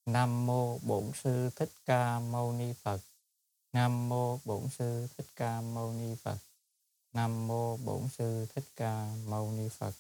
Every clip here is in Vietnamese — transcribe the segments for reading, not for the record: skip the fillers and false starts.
Nam mô Bổn Sư Thích Ca Mâu Ni Phật. Nam mô Bổn Sư Thích Ca Mâu Ni Phật. Nam mô Bổn Sư Thích Ca Mâu Ni Phật.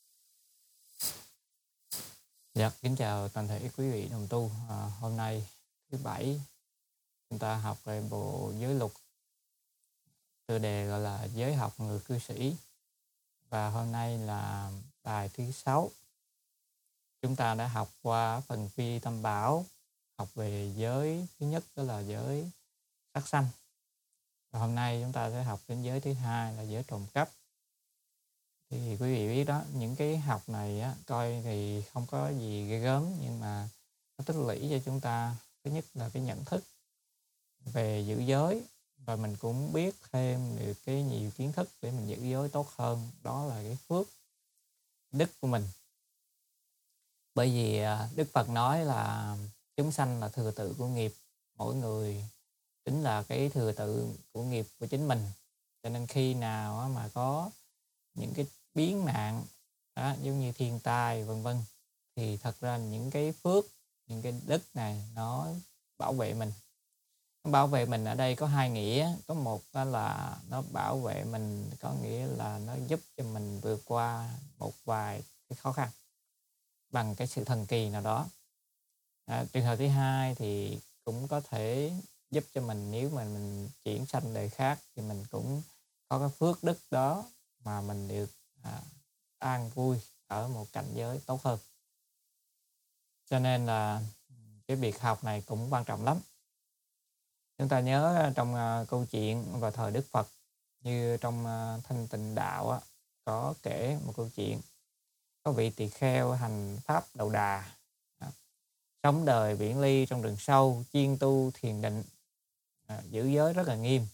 Dạ, kính chào toàn thể quý vị đồng tu. Hôm nay thứ Bảy chúng ta học về bộ giới luật, tựa đề gọi là giới học người cư sĩ. Và hôm nay là bài thứ 6. Chúng ta đã học qua phần phi tâm bảo, học về giới thứ nhất đó là giới sát sanh. Và hôm nay chúng ta sẽ học đến giới thứ hai là giới trộm cắp. Thì quý vị biết đó, những cái học này á, coi thì không có gì ghê gớm, nhưng mà nó tích lũy cho chúng ta thứ nhất là cái nhận thức về giữ giới, và mình cũng biết thêm được cái nhiều kiến thức để mình giữ giới tốt hơn. Đó là cái phước đức của mình. Bởi vì Đức Phật nói là chúng sanh là thừa tự của nghiệp, mỗi người chính là cái thừa tự của nghiệp của chính mình. Cho nên khi nào mà có những cái biến nạn đó, giống như thiên tai vân vân, thì thật ra những cái phước, những cái đức này nó bảo vệ mình. Nó bảo vệ mình ở đây có hai nghĩa. Có một là nó bảo vệ mình, có nghĩa là nó giúp cho mình vượt qua một vài cái khó khăn bằng cái sự thần kỳ nào đó. Trường hợp thứ hai thì cũng có thể giúp cho mình, nếu mà mình chuyển sanh đời khác thì mình cũng có cái phước đức đó mà mình được an vui ở một cảnh giới tốt hơn. Cho nên là cái việc học này cũng quan trọng lắm. Chúng ta nhớ trong câu chuyện vào thời Đức Phật, như trong Thanh Tịnh Đạo á, có kể một câu chuyện. Có vị tỳ kheo hành pháp đầu đà, sống đời viễn ly trong rừng sâu, chuyên tu thiền định, giữ giới rất là nghiêm.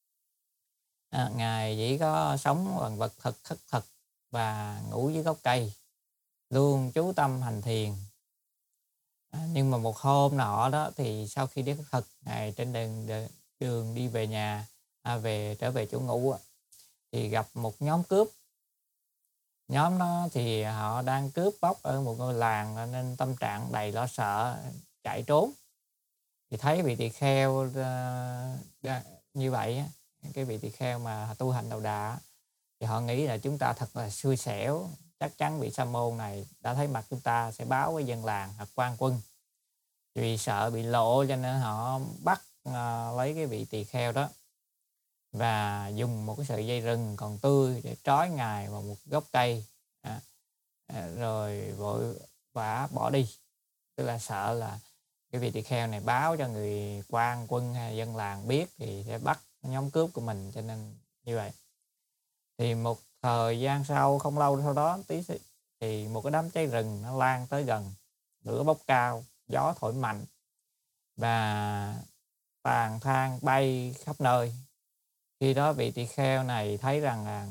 Ngài chỉ có sống bằng vật thực khất thực và ngủ dưới gốc cây, luôn chú tâm hành thiền. Nhưng mà một hôm nọ đó, thì sau khi đến thực, Ngài trên đường đi về nhà, trở về chỗ ngủ, thì gặp một nhóm cướp. Nhóm đó thì họ đang cướp bóc ở một ngôi làng, nên tâm trạng đầy lo sợ, chạy trốn. Thì thấy vị tỳ kheo như vậy, cái vị tỳ kheo mà tu hành đầu đà, thì họ nghĩ là chúng ta thật là xui xẻo, chắc chắn vị sa môn này đã thấy mặt chúng ta sẽ báo với dân làng hoặc quan quân. Vì sợ bị lộ cho nên họ bắt lấy cái vị tỳ kheo đó và dùng một cái sợi dây rừng còn tươi để trói Ngài vào một gốc cây, rồi vội vã bỏ đi. Tức là sợ là cái vị tỳ kheo này báo cho người quan quân hay dân làng biết thì sẽ bắt nhóm cướp của mình, cho nên như vậy. Thì một thời gian sau, không lâu sau đó thì một cái đám cháy rừng nó lan tới gần, lửa bốc cao, gió thổi mạnh và tàn than bay khắp nơi. Khi đó vị tỳ kheo này thấy rằng là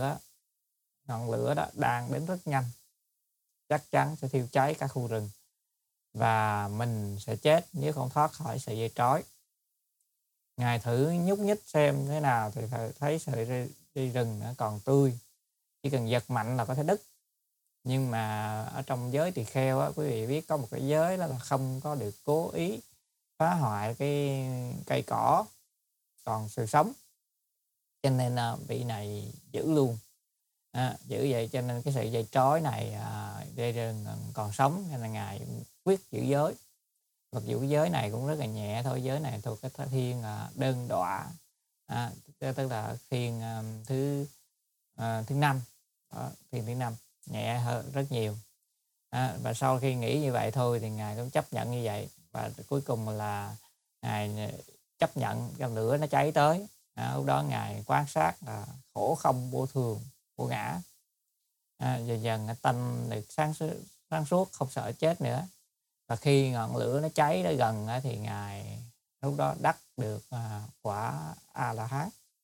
ngọn lửa đó đang đến rất nhanh, chắc chắn sẽ thiêu cháy cả khu rừng và mình sẽ chết nếu không thoát khỏi sợi dây trói. Ngài thử nhúc nhích xem thế nào thì thấy sợi dây rừng nó còn tươi, chỉ cần giật mạnh là có thể đứt. Nhưng mà ở trong giới tỳ kheo á, quý vị biết có một cái giới đó là không có được cố ý phá hoại cái cây cỏ còn sự sống, cho nên vị này giữ luôn. Giữ vậy cho nên cái sợi dây trói này, dây rừng còn sống, nên là Ngài quyết giữ giới. Mặc dù cái giới này cũng rất là nhẹ thôi, giới này thuộc cái thiên đơn đọa, tức là thiên thứ 5, thiên thứ 5, nhẹ hơn rất nhiều. Và sau khi nghĩ như vậy thôi thì Ngài cũng chấp nhận như vậy, và cuối cùng là Ngài chấp nhận cho lửa nó cháy tới. Lúc đó Ngài quan sát là khổ không vô thường vô ngã, dần dần tâm được sáng suốt, không sợ chết nữa. Và khi ngọn lửa nó cháy tới gần thì Ngài lúc đó đắc được quả A-la-hán,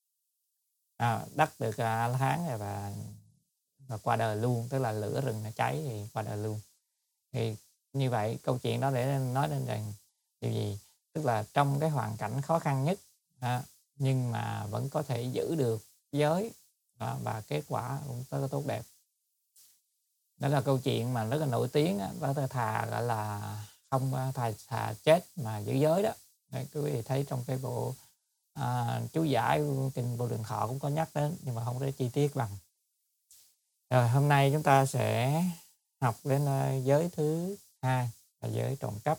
đắc được A-la-hán rồi và qua đời luôn. Tức là lửa rừng nó cháy thì qua đời luôn. Thì như vậy câu chuyện đó để nói đến rằng điều gì? Tức là trong cái hoàn cảnh khó khăn nhất, nhưng mà vẫn có thể giữ được giới, và kết quả cũng rất là tốt đẹp. Đó là câu chuyện mà rất là nổi tiếng, đó là thà gọi là không thà chết mà giữ giới đó. Đấy, quý vị thấy trong cái bộ chú giải kinh Vô Lượng Thọ cũng có nhắc đến, nhưng mà không có chi tiết bằng. Rồi hôm nay chúng ta sẽ học đến giới thứ 2 là giới trộm cắp.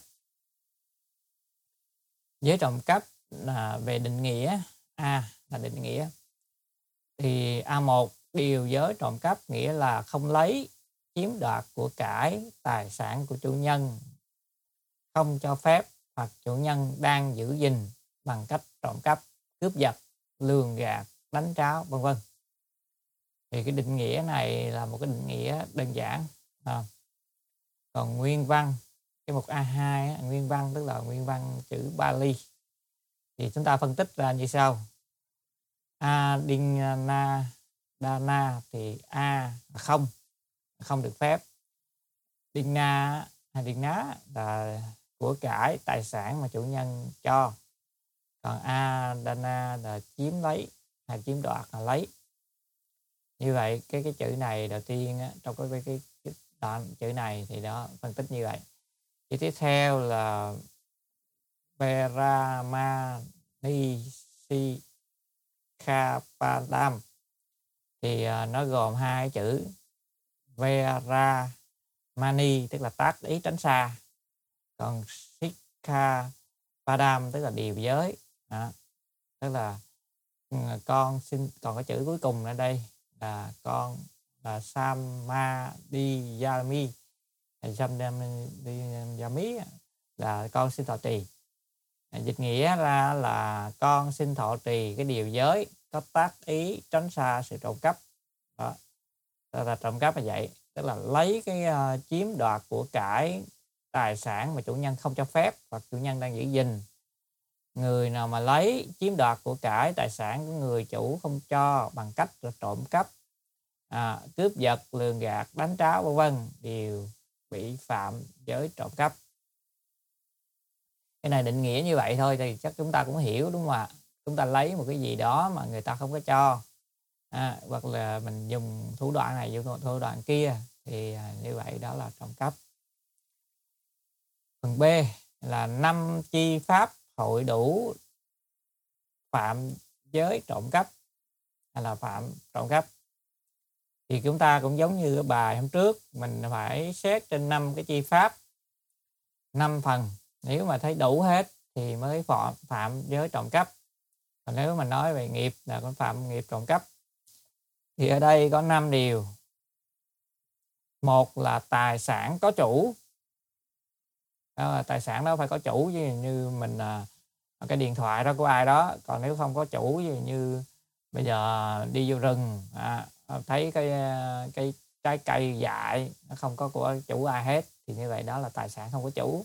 Giới trộm cắp là về định nghĩa. Là định nghĩa. Thì A1 điều giới trộm cắp nghĩa là không lấy, chiếm đoạt của cải, tài sản của chủ nhân không cho phép, hoặc chủ nhân đang giữ gìn bằng cách trộm cắp, cướp giật, lường gạt, đánh tráo, vân vân. Thì cái định nghĩa này là một cái định nghĩa đơn giản. Còn nguyên văn, cái mục A2 nguyên văn tức là nguyên văn chữ Bali, thì chúng ta phân tích ra như sau. Adinna Dana thì A là không được phép. Dinna là của cải, tài sản mà chủ nhân cho. Còn Adana là chiếm lấy hay chiếm đoạt là lấy. Như vậy cái chữ này đầu tiên trong cái đoạn chữ này thì đó phân tích như vậy. Chữ tiếp theo là Veramani Khapadam, thì nó gồm hai chữ. Veramani tức là tác ý tránh xa, còn Sikhapadam tức là điều giới. Tức là con xin, còn cái chữ cuối cùng ở đây là con là Samadhiyami. Samadhiyami là con xin thọ trì. Dịch nghĩa ra là con xin thọ trì cái điều giới có tác ý tránh xa sự trộm cắp. Đó là trộm cắp là vậy, tức là lấy cái chiếm đoạt của cải, tài sản mà chủ nhân không cho phép hoặc chủ nhân đang giữ gìn. Người nào mà lấy, chiếm đoạt của cải, tài sản của người chủ không cho bằng cách là trộm cắp, cướp giật, lường gạt, đánh tráo, vân vân, đều bị phạm giới trộm cắp. Cái này định nghĩa như vậy thôi thì chắc chúng ta cũng hiểu, đúng không ạ? Chúng ta lấy một cái gì đó mà người ta không có cho, hoặc là mình dùng thủ đoạn này, dùng thủ đoạn kia, thì như vậy đó là trộm cắp. Phần B là 5 chi pháp hội đủ phạm giới trộm cắp hay là phạm trộm cắp. Thì chúng ta cũng giống như cái bài hôm trước, mình phải xét trên 5 cái chi pháp, 5 phần. Nếu mà thấy đủ hết thì mới phạm giới trộm cắp. Còn nếu mà nói về nghiệp là con phạm nghiệp trộm cắp. Thì ở đây có 5 điều. Một là tài sản có chủ. Đó là tài sản đó phải có chủ, chứ như mình cái điện thoại đó của ai đó. Còn nếu không có chủ, như bây giờ đi vô rừng thấy cái trái cây dại nó không có của chủ ai hết, thì như vậy đó là tài sản không có chủ.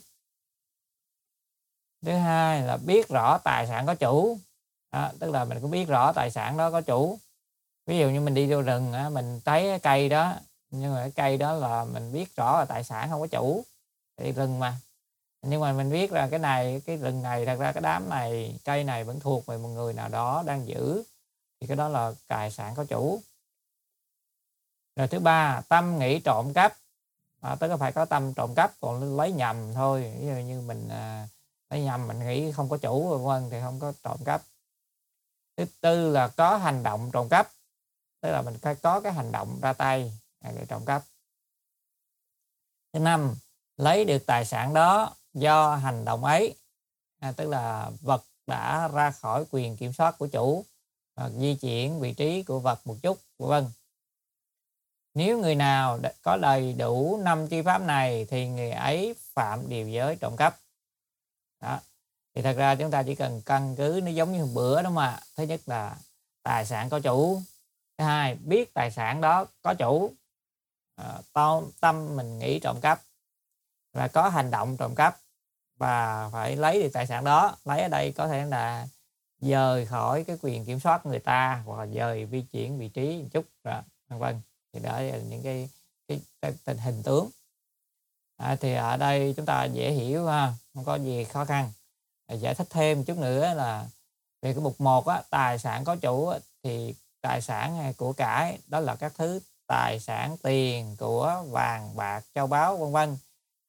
Thứ hai là biết rõ tài sản có chủ. Tức là mình cũng biết rõ tài sản đó có chủ. Ví dụ như mình đi vô rừng mình thấy cái cây đó, nhưng mà cái cây đó là mình biết rõ là tài sản không có chủ, thì rừng mà. Nhưng mà mình biết là cái rừng này, thật ra cái đám này, cây này vẫn thuộc về một người nào đó đang giữ, thì cái đó là tài sản có chủ. Rồi thứ ba, tâm nghĩ trộm cắp. Tức là phải có tâm trộm cắp, còn lấy nhầm thôi. Ví dụ như mình lấy nhầm, mình nghĩ không có chủ vân vân thì không có trộm cắp. Thứ tư là có hành động trộm cắp, tức là mình phải có cái hành động ra tay để trộm cắp. Thứ năm, lấy được tài sản đó do hành động ấy, tức là vật đã ra khỏi quyền kiểm soát của chủ, hoặc di chuyển vị trí của vật một chút, vân vân. Nếu người nào có đầy đủ 5 chi pháp này thì người ấy phạm điều giới trộm cắp. Đó. Thì thật ra chúng ta chỉ cần căn cứ nó giống như hôm bữa đó mà. Thứ nhất là tài sản có chủ. Thứ hai, biết tài sản đó có chủ, tâm mình nghĩ trộm cắp, và có hành động trộm cắp, và phải lấy được tài sản đó. Lấy ở đây có thể là dời khỏi cái quyền kiểm soát người ta, hoặc là dời di chuyển vị trí một chút, vân vân. Thì đó là những cái tình hình tướng. Thì ở đây chúng ta dễ hiểu, không có gì khó khăn. Giải thích thêm một chút nữa là về cái mục 1 tài sản có chủ, thì tài sản hay của cải đó là các thứ tài sản, tiền, của, vàng, bạc, châu báu, vân vân.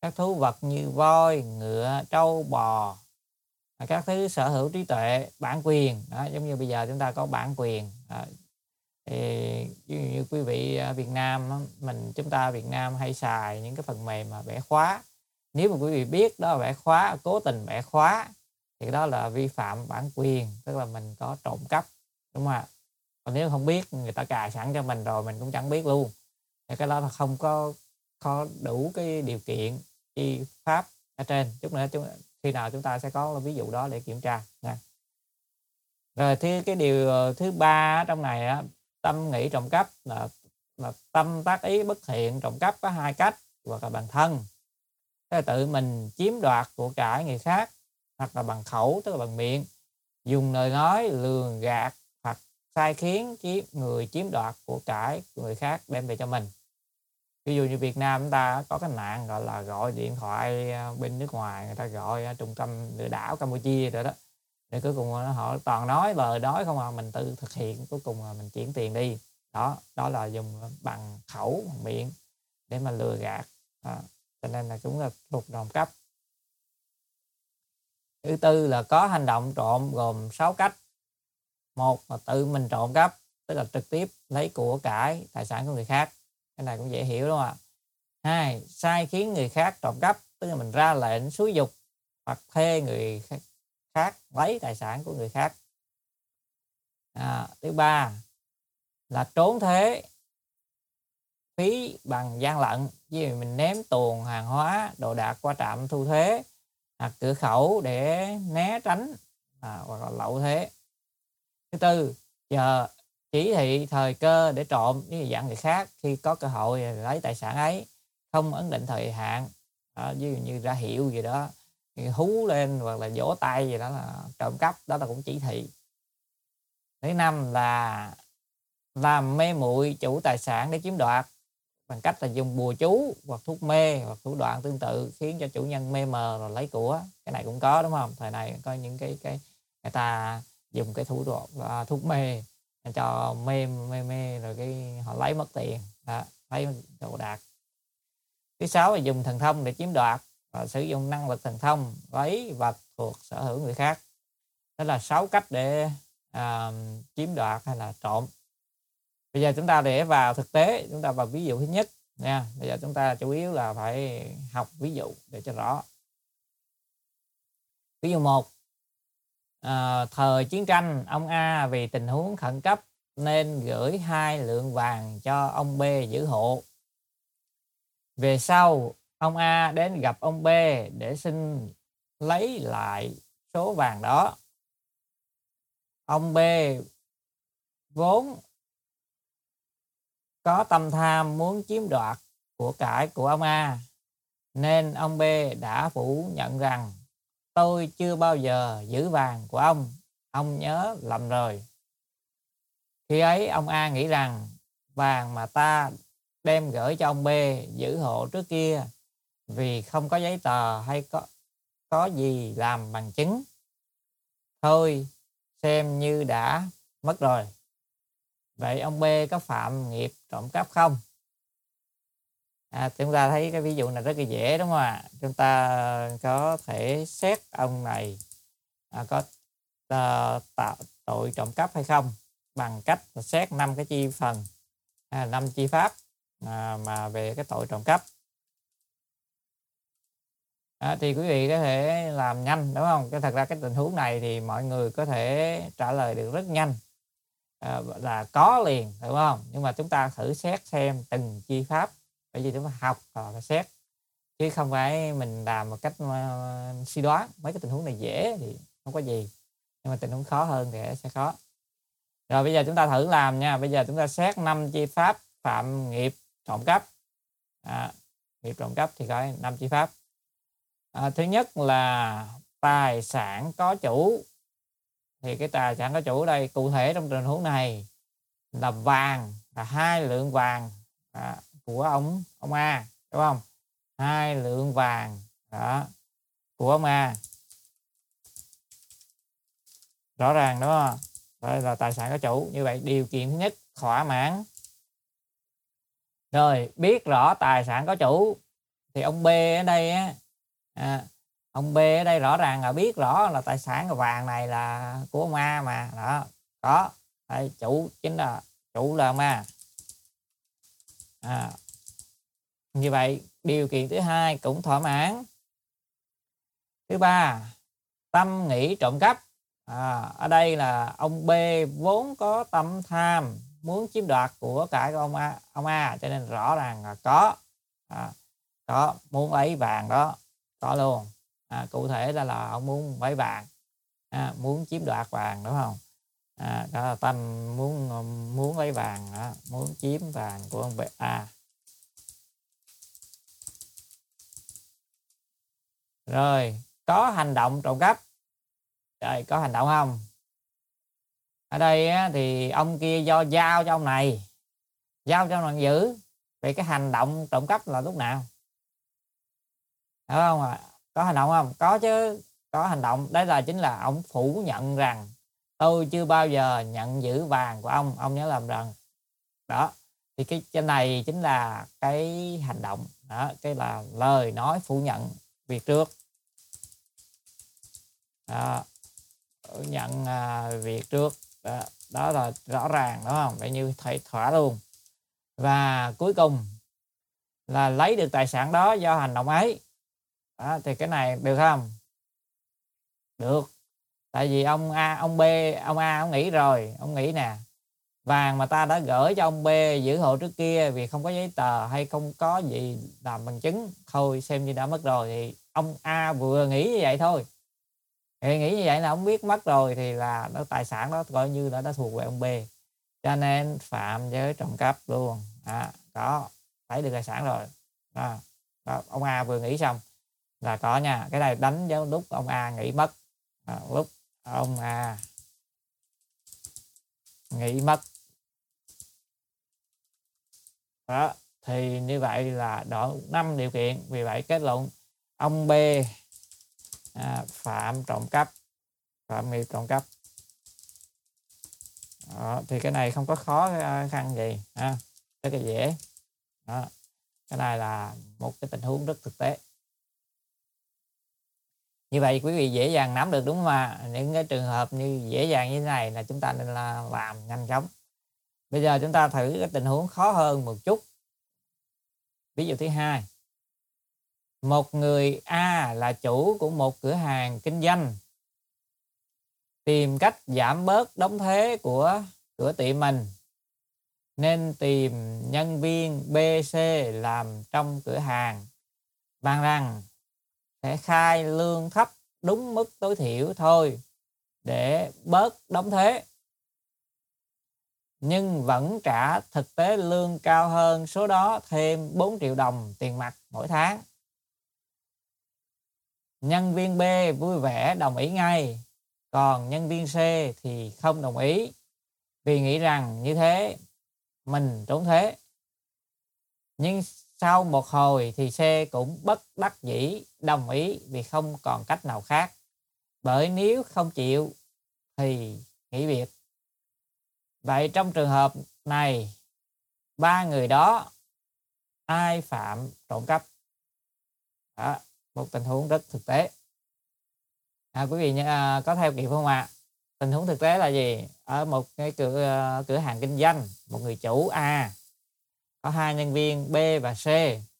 các thú vật như voi, ngựa, trâu, bò, các thứ sở hữu trí tuệ, bản quyền đó, giống như bây giờ chúng ta có bản quyền. Thì ví dụ như quý vị ở Việt Nam đó, chúng ta Việt Nam hay xài những cái phần mềm mà bẻ khóa. Nếu mà quý vị biết đó là bẻ khóa, cố tình bẻ khóa thì đó là vi phạm bản quyền, tức là mình có trộm cắp, đúng không ạ? Còn nếu không biết, người ta cài sẵn cho mình rồi mình cũng chẳng biết luôn, thì cái đó là không có đủ cái điều kiện chi pháp ở trên. Chút nữa khi nào chúng ta sẽ có ví dụ đó để kiểm tra nha. Rồi cái điều thứ ba trong này á, tâm nghĩ trộm cắp là tâm tác ý bất thiện. Trộm cắp có hai cách, hoặc là bằng thân, tức là tự mình chiếm đoạt của cải người khác, hoặc là bằng khẩu, tức là bằng miệng, dùng lời nói lường gạt hoặc sai khiến người chiếm đoạt của cải của người khác đem về cho mình. Ví dụ như Việt Nam chúng ta có cái nạn gọi là gọi điện thoại bên nước ngoài, người ta gọi trung tâm lừa đảo Campuchia rồi đó, để cuối cùng họ toàn nói lời nói không à, mình tự thực hiện, cuối cùng là mình chuyển tiền đi. Đó là dùng bằng khẩu, bằng miệng để mà lừa gạt. Cho nên là cũng là thuộc trộm cắp. Thứ tư là có hành động trộm gồm 6 cách. Một là tự mình trộm cắp, tức là trực tiếp lấy của cải, tài sản của người khác. Cái này cũng dễ hiểu đúng không ạ? Hai, sai khiến người khác trộm cắp, tức là mình ra lệnh xúi giục hoặc thuê người khác lấy tài sản của người khác. Thứ ba là trốn thuế phí bằng gian lận, ví dụ mình ném tuồn hàng hóa, đồ đạc qua trạm thu thuế hoặc cửa khẩu để né tránh hoặc là lậu thuế. Thứ tư, chờ chỉ thị thời cơ để trộm, ví dụ dặn người khác khi có cơ hội lấy tài sản ấy, không ấn định thời hạn, ví dụ như ra hiệu gì đó, hú lên hoặc là vỗ tay gì đó là trộm cắp, đó là cũng chỉ thị. Thứ năm là làm mê muội chủ tài sản để chiếm đoạt, bằng cách là dùng bùa chú hoặc thuốc mê hoặc thủ đoạn tương tự khiến cho chủ nhân mê mờ rồi lấy của. Cái này cũng có đúng không? Thời này có những cái người ta dùng cái thủ đoạn thuốc mê cho mê rồi cái họ lấy mất tiền, lấy đồ đạc. Thứ sáu là dùng thần thông để chiếm đoạt, và sử dụng năng lực thần thông lấy vật thuộc sở hữu người khác. Đó là 6 cách để chiếm đoạt hay là trộm. Bây giờ chúng ta để vào thực tế, chúng ta vào ví dụ thứ nhất nha. Bây giờ chúng ta chủ yếu là phải học ví dụ để cho rõ. Ví dụ 1, thời chiến tranh, ông A vì tình huống khẩn cấp nên gửi 2 lượng vàng cho ông B giữ hộ. Về sau, ông A đến gặp ông B để xin lấy lại số vàng đó. Ông B vốn có tâm tham muốn chiếm đoạt của cải của ông A, nên ông B đã phủ nhận rằng tôi chưa bao giờ giữ vàng của ông nhớ lầm rồi. Khi ấy ông A nghĩ rằng vàng mà ta đem gửi cho ông B giữ hộ trước kia vì không có giấy tờ hay có gì làm bằng chứng, thôi xem như đã mất rồi. Vậy ông B có phạm nghiệp trộm cắp không? Chúng ta thấy cái ví dụ này rất là dễ đúng không ạ? Chúng ta có thể xét ông này có tạo tội trộm cắp hay không bằng cách là xét 5 cái chi phần, 5 chi pháp mà về cái tội trộm cắp. Thì quý vị có thể làm nhanh đúng không? Thật ra cái tình huống này thì mọi người có thể trả lời được rất nhanh, là có liền đúng không? Nhưng mà chúng ta thử xét xem từng chi pháp, bởi vì chúng ta học và xét, chứ không phải mình làm một cách suy đoán. Mấy cái tình huống này dễ thì không có gì, nhưng mà tình huống khó hơn thì sẽ khó. Rồi bây giờ chúng ta thử làm nha. Bây giờ chúng ta xét 5 chi pháp phạm nghiệp trộm cắp. Nghiệp trộm cắp thì có 5 chi pháp. Thứ nhất là tài sản có chủ. Thì cái tài sản có chủ ở đây cụ thể trong tình huống này là vàng, là 2 lượng vàng của ông A, đúng không? 2 lượng vàng của ông A, rõ ràng đúng không? Đây là tài sản có chủ. Như vậy điều kiện thứ nhất thỏa mãn. Rồi biết rõ tài sản có chủ thì ông B ở đây á, ông B ở đây rõ ràng là biết rõ là tài sản là vàng này là của ông A mà. Đó, có. Đây, chủ là ông A. Như vậy điều kiện thứ hai cũng thỏa mãn. Thứ ba, tâm nghĩ trộm cắp. Ở đây là ông B vốn có tâm tham muốn chiếm đoạt của cải của ông A, cho nên rõ ràng là có muốn lấy vàng đó, có luôn. Cụ thể là ông muốn lấy vàng, muốn chiếm đoạt vàng, đúng không? Đó là tâm muốn lấy vàng đó, muốn chiếm vàng của ông B. Rồi có hành động trộm cắp. Rồi có hành động không? Ở đây á, thì ông kia giao cho ông này, giao cho ông này giữ. Vậy cái hành động trộm cắp là lúc nào? Hiểu không ạ? Có hành động không? Có chứ, có hành động. Đấy là chính là ông phủ nhận rằng tôi chưa bao giờ nhận giữ vàng của ông nhớ làm rằng. Đó, thì cái trên này chính là cái hành động đó, cái là lời nói phủ nhận việc trước. Đó, phủ nhận việc trước. Đó là rõ ràng, đúng không? Vậy như thầy thỏa luôn. Và cuối cùng là lấy được tài sản đó do hành động ấy. Đó, thì cái này được không? Được. Tại vì ông A ông nghĩ rồi, ông nghĩ nè, vàng mà ta đã gửi cho ông B giữ hộ trước kia vì không có giấy tờ hay không có gì làm bằng chứng, thôi xem như đã mất rồi. Thì ông A vừa nghĩ như vậy thôi, thì nghĩ như vậy là ông biết mất rồi, thì là nó tài sản đó coi như đã thuộc về ông B, cho nên phạm giới trộm cắp luôn. Có lấy được tài sản rồi. Đó, ông A vừa nghĩ xong là có nha. Cái này đánh dấu lúc ông A nghĩ mất. Lúc ông A nghĩ mất. Đó, thì như vậy là đủ 5 điều kiện. Vì vậy kết luận ông B phạm trộm cắp, phạm nghiệp trộm cắp. Đó, thì cái này không có khó khăn gì, rất là dễ. Đó, cái này là một cái tình huống rất thực tế. Như vậy quý vị dễ dàng nắm được, đúng không ạ? Những cái trường hợp như dễ dàng như thế này là chúng ta nên là làm nhanh chóng. Bây giờ chúng ta thử cái tình huống khó hơn một chút. Ví dụ thứ hai, một người A là chủ của một cửa hàng kinh doanh, tìm cách giảm bớt đóng thuế của cửa tiệm mình, nên tìm nhân viên B, C làm trong cửa hàng, bàn rằng sẽ khai lương thấp đúng mức tối thiểu thôi để bớt đóng thuế, nhưng vẫn trả thực tế lương cao hơn số đó thêm 4 triệu đồng tiền mặt mỗi tháng. Nhân viên B vui vẻ đồng ý ngay, còn nhân viên C thì không đồng ý vì nghĩ rằng như thế mình trốn thuế. Nhưng sau một hồi thì C cũng bất đắc dĩ đồng ý vì không còn cách nào khác, bởi nếu không chịu thì nghỉ việc. Vậy trong trường hợp này, ba người đó ai phạm trộm cắp? Đó, một tình huống rất thực tế. Quý vị có theo kịp không ạ? Tình huống thực tế là gì? Ở một cái cửa hàng kinh doanh, một người chủ A có 2 nhân viên B và C.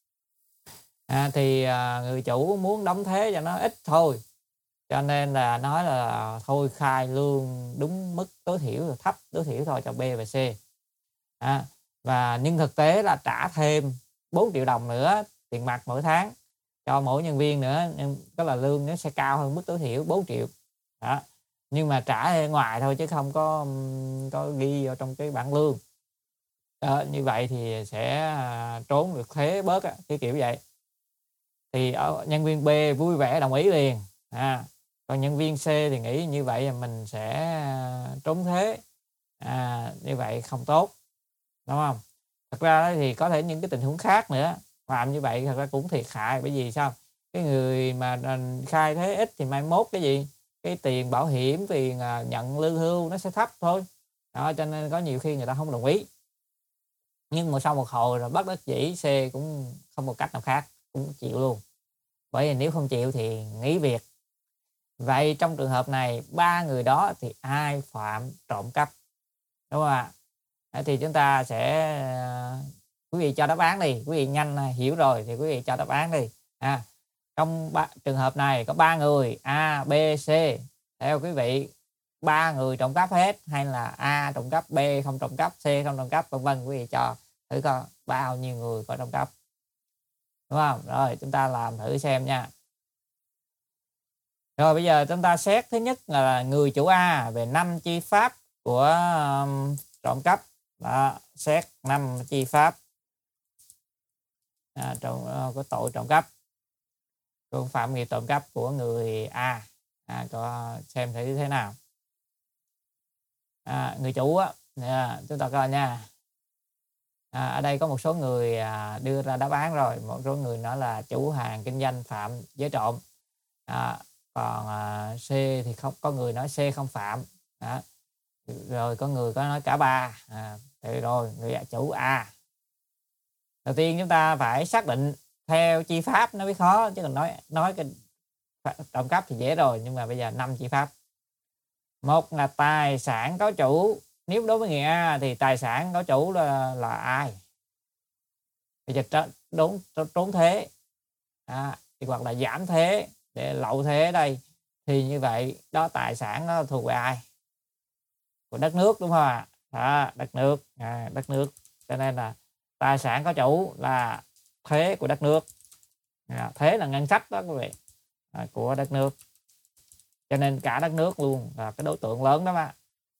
Thì người chủ muốn đóng thuế cho nó ít thôi, cho nên là nói là thôi khai lương đúng mức tối thiểu, thấp tối thiểu thôi cho B và C. Và nhưng thực tế là trả thêm 4 triệu đồng nữa tiền mặt mỗi tháng cho mỗi nhân viên nữa, nhưng có là lương nó sẽ cao hơn mức tối thiểu 4 triệu. Đó. Nhưng mà trả ở ngoài thôi chứ không có ghi vào trong cái bảng lương. Như vậy thì sẽ trốn được thuế bớt cái kiểu vậy. Thì nhân viên B vui vẻ đồng ý liền. Còn nhân viên C thì nghĩ như vậy là mình sẽ trốn thuế. Như vậy không tốt, đúng không? Thật ra thì có thể những cái tình huống khác nữa làm như vậy thật ra cũng thiệt hại. Bởi vì sao? Cái người mà khai thuế ít thì mai mốt cái gì? Cái tiền bảo hiểm, tiền nhận lương hưu nó sẽ thấp thôi. Đó, cho nên có nhiều khi người ta không đồng ý. Nhưng mà sau một hồi rồi bất đắc dĩ, C cũng không có cách nào khác. cũng chịu luôn. Bởi vì nếu không chịu thì nghỉ việc. Vậy trong trường hợp này 3 người đó thì ai phạm trộm cắp? Đúng không ạ? Thì chúng ta sẽ quý vị cho đáp án đi. Quý vị nhanh hiểu rồi thì quý vị cho đáp án đi. Trong trường hợp này có 3 người A, B, C. Theo quý vị 3 người trộm cắp hết hay là A trộm cắp, B không trộm cắp, C không trộm cắp, vân vân. Quý vị cho thử coi bao nhiêu người có trộm cắp. Đúng không? Rồi chúng ta làm thử xem nha. Rồi bây giờ chúng ta xét thứ nhất là người chủ A về 5 chi pháp của trộm cắp. Đó, xét 5 chi pháp của tội trộm cắp, của phạm nghiệp trộm cắp của người A. Có xem thử thế nào. Người chủ á, chúng ta coi nha. Ở đây có một số người đưa ra đáp án rồi. Một số người nói là chủ hàng kinh doanh phạm giới trộm. Còn C thì không, có người nói C không phạm. Rồi có người có nói cả ba. Thì rồi người chủ A. Đầu tiên chúng ta phải xác định theo chi pháp nó mới khó, chứ còn nói cái trộm cắp thì dễ rồi. Nhưng mà bây giờ 5 chi pháp. Một là tài sản có chủ. Nếu đối với người A thì tài sản có chủ là ai? Bây giờ trốn thuế hoặc là giảm thuế để lậu thuế đây, thì như vậy đó tài sản nó thuộc về ai? Của đất nước, đúng không ạ? Đất nước, đất nước. Cho nên là tài sản có chủ là thuế của đất nước. Thuế là ngân sách đó quý vị, của đất nước. Cho nên cả đất nước luôn là cái đối tượng lớn đó mà.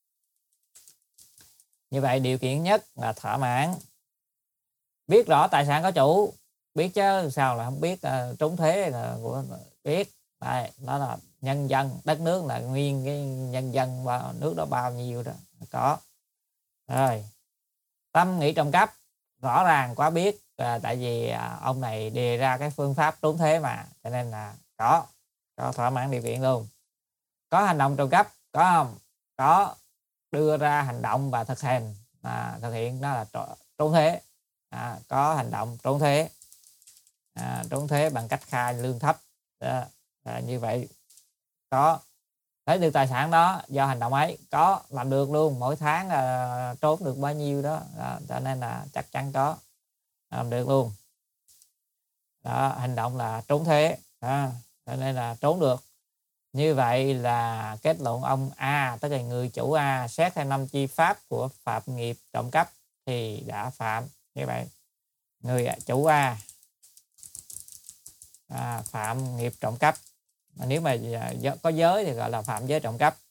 Như vậy điều kiện nhất là thỏa mãn. Biết rõ tài sản có chủ, biết chứ sao là không biết. Trốn thuế là của biết. Đây, đó là nhân dân, đất nước là nguyên cái nhân dân nước đó bao nhiêu đó có. Rồi tâm nghĩ trộm cắp rõ ràng quá biết, tại vì ông này đề ra cái phương pháp trốn thuế mà, cho nên là có thỏa mãn điều kiện luôn. Có hành động trộm cắp có không? Có, đưa ra hành động và thực hiện đó là trốn thuế. Có hành động trốn thuế, trốn thuế bằng cách khai lương thấp. Như vậy có lấy được tài sản đó do hành động ấy, có làm được luôn, mỗi tháng trốn được bao nhiêu đó, cho nên là chắc chắn có làm được luôn. Đó, hành động là trốn thuế, cho nên là trốn được. Như vậy là kết luận ông A, tức là người chủ A, xét theo 5 chi pháp của phạm nghiệp trộm cắp thì đã phạm. Như vậy người chủ A phạm nghiệp trộm cắp. Nếu mà có giới thì gọi là phạm giới trộm cắp.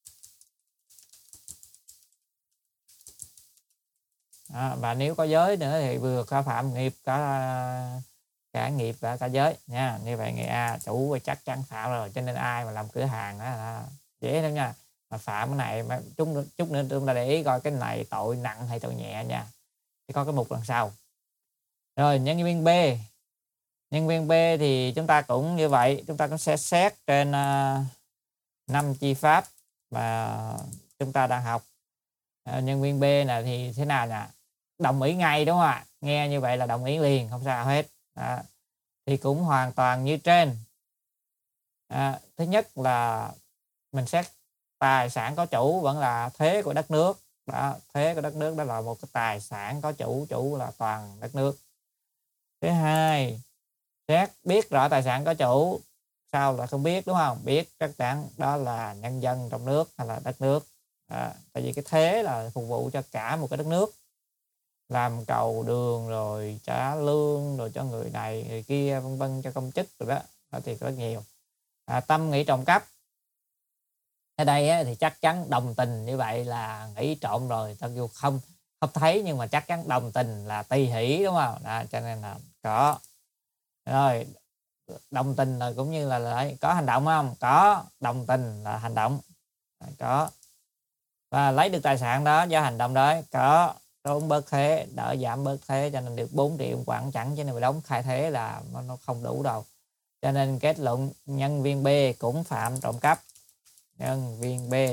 Và nếu có giới nữa thì vừa có phạm nghiệp, cả nghiệp và cả giới nha. Như vậy người A chủ chắc chắn phạm rồi, cho nên ai mà làm cửa hàng đó dễ lắm nha. Mà phạm cái này mà chút nữa chúng ta để ý coi cái này tội nặng hay tội nhẹ nha. Thì có cái mục đằng sau. Rồi nhân viên B. Nhân viên B thì chúng ta cũng như vậy, chúng ta cũng sẽ xét trên 5 chi pháp mà chúng ta đang học. Nhân viên B này thì thế nào nè? Đồng ý ngay, đúng không ạ? Nghe như vậy là đồng ý liền, không sao hết. Thì cũng hoàn toàn như trên. Thứ nhất là mình xét tài sản có chủ vẫn là thuế của đất nước. Thuế của đất nước đó là một cái tài sản có chủ là toàn đất nước. Thứ hai, xét biết rõ tài sản có chủ, sao là không biết, đúng không? Biết chắc chắn đó là nhân dân trong nước hay là đất nước. Tại vì cái thuế là phục vụ cho cả một cái đất nước, làm cầu đường rồi trả lương rồi cho người này người kia vân vân, cho công chức rồi đó thì có nhiều. Tâm nghĩ trộm cắp ở đây thì chắc chắn đồng tình, như vậy là nghĩ trộm rồi, cho dù không thấy nhưng mà chắc chắn đồng tình là tỳ hỷ, đúng không? Cho nên là có. Rồi đồng tình rồi cũng như là có hành động không? Có, đồng tình là hành động, có. Và lấy được tài sản đó do hành động đó, có. Trốn bớt thuế, đỡ giảm bớt thuế, cho nên được 4 triệu quảng chẳng, chứ nếu đóng khai thuế là nó không đủ đâu. Cho nên kết luận nhân viên B cũng phạm trộm cắp. Nhân viên B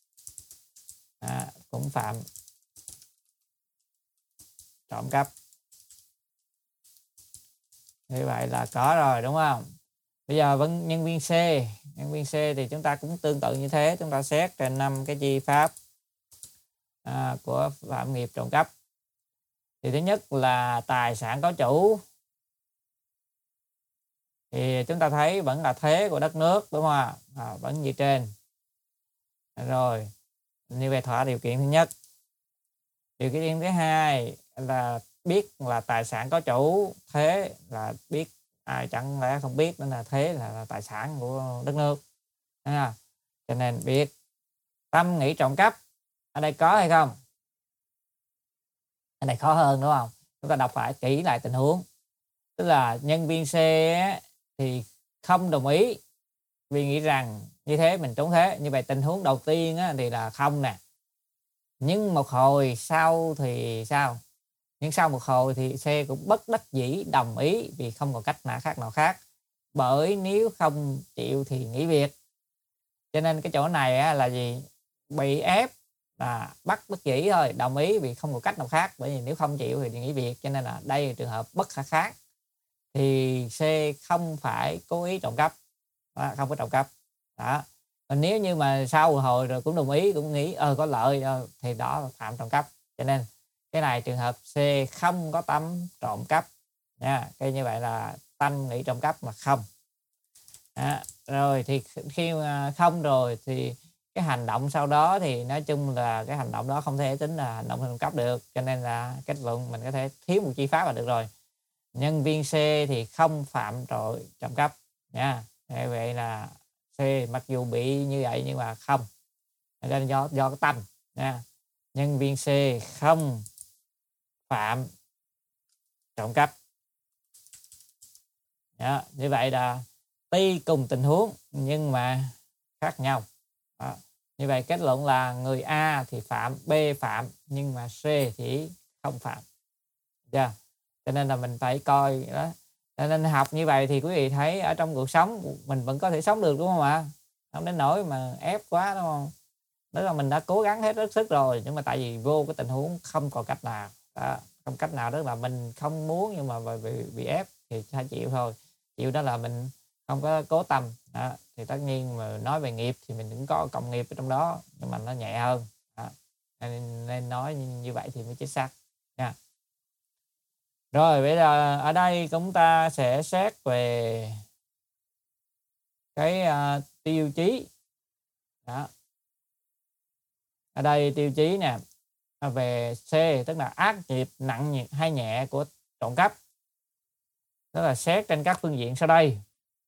cũng phạm trộm cắp. Như vậy là có rồi, đúng không? Bây giờ vẫn nhân viên C. Nhân viên C thì chúng ta cũng tương tự như thế. Chúng ta xét trên 5 cái chi pháp của phạm nghiệp trộm cắp. Thì thứ nhất là tài sản có chủ. Thì chúng ta thấy vẫn là thế của đất nước, đúng không ạ? Vẫn như trên. Rồi, như vậy thỏa điều kiện thứ nhất. Điều kiện thứ hai là biết là tài sản có chủ, thế là biết, ai chẳng lẽ không biết nên là thế là tài sản của đất nước. Cho nên biết. Tâm nghĩ trộm cắp, ở đây có hay không? Ở đây khó hơn, đúng không? Chúng ta đọc phải kỹ lại tình huống. Tức là nhân viên C thì không đồng ý vì nghĩ rằng như thế mình trốn thế. Như vậy tình huống đầu tiên thì là không nè. Nhưng một hồi sau thì sao? Nhưng sau một hồi thì C cũng bất đắc dĩ đồng ý vì không còn cách nào khác. Bởi nếu không chịu thì nghỉ việc. Cho nên cái chỗ này là gì? Bị ép, là bắt bất dĩ thôi, đồng ý vì không có cách nào khác. Bởi vì nếu không chịu thì nghỉ việc. Cho nên là đây là trường hợp bất khả kháng. Thì C không phải cố ý trộm cắp, không có trộm cắp. Đó. Còn nếu như mà sau một hồi rồi cũng đồng ý, cũng nghĩ có lợi thì đó là phạm trộm cắp. Cho nên cái này trường hợp C không có tâm trộm cắp nha. Cái như vậy là tâm nghĩ trộm cắp mà không. Rồi thì khi mà không rồi thì cái hành động sau đó thì nói chung là cái hành động đó không thể tính là hành động trộm cắp được. Cho nên là kết luận mình có thể thiếu một chi pháp là được rồi. Nhân viên C thì không phạm tội trộm cắp nha. Vậy là C mặc dù bị như vậy nhưng mà không, do cái tâm nha. Nhân viên C không phạm trộm cắp. Đó, như vậy là tuy cùng tình huống nhưng mà khác nhau. Đó. Như vậy kết luận là người A thì phạm, B phạm, nhưng mà C thì không phạm. Yeah. Cho nên là mình phải coi đó. Cho nên học như vậy thì quý vị thấy ở trong cuộc sống mình vẫn có thể sống được, đúng không ạ? Không đến nỗi mà ép quá, đúng không? Đó là mình đã cố gắng hết rất sức rồi, nhưng mà tại vì vô cái tình huống không còn cách nào. Đó. Không cách nào, đó là mình không muốn nhưng mà bị ép thì phải chịu thôi. Chịu đó là mình không có cố tâm. Đó. Thì tất nhiên mà nói về nghiệp thì mình cũng có cộng nghiệp ở trong đó, nhưng mà nó nhẹ hơn. Đó. Nên nói như vậy thì mới chính xác nha. Rồi bây giờ ở đây chúng ta sẽ xét về cái tiêu chí. Đó. Ở đây tiêu chí nè, về C tức là ác nghiệp nặng hay nhẹ của trộm cắp. Đó là xét trên các phương diện sau đây.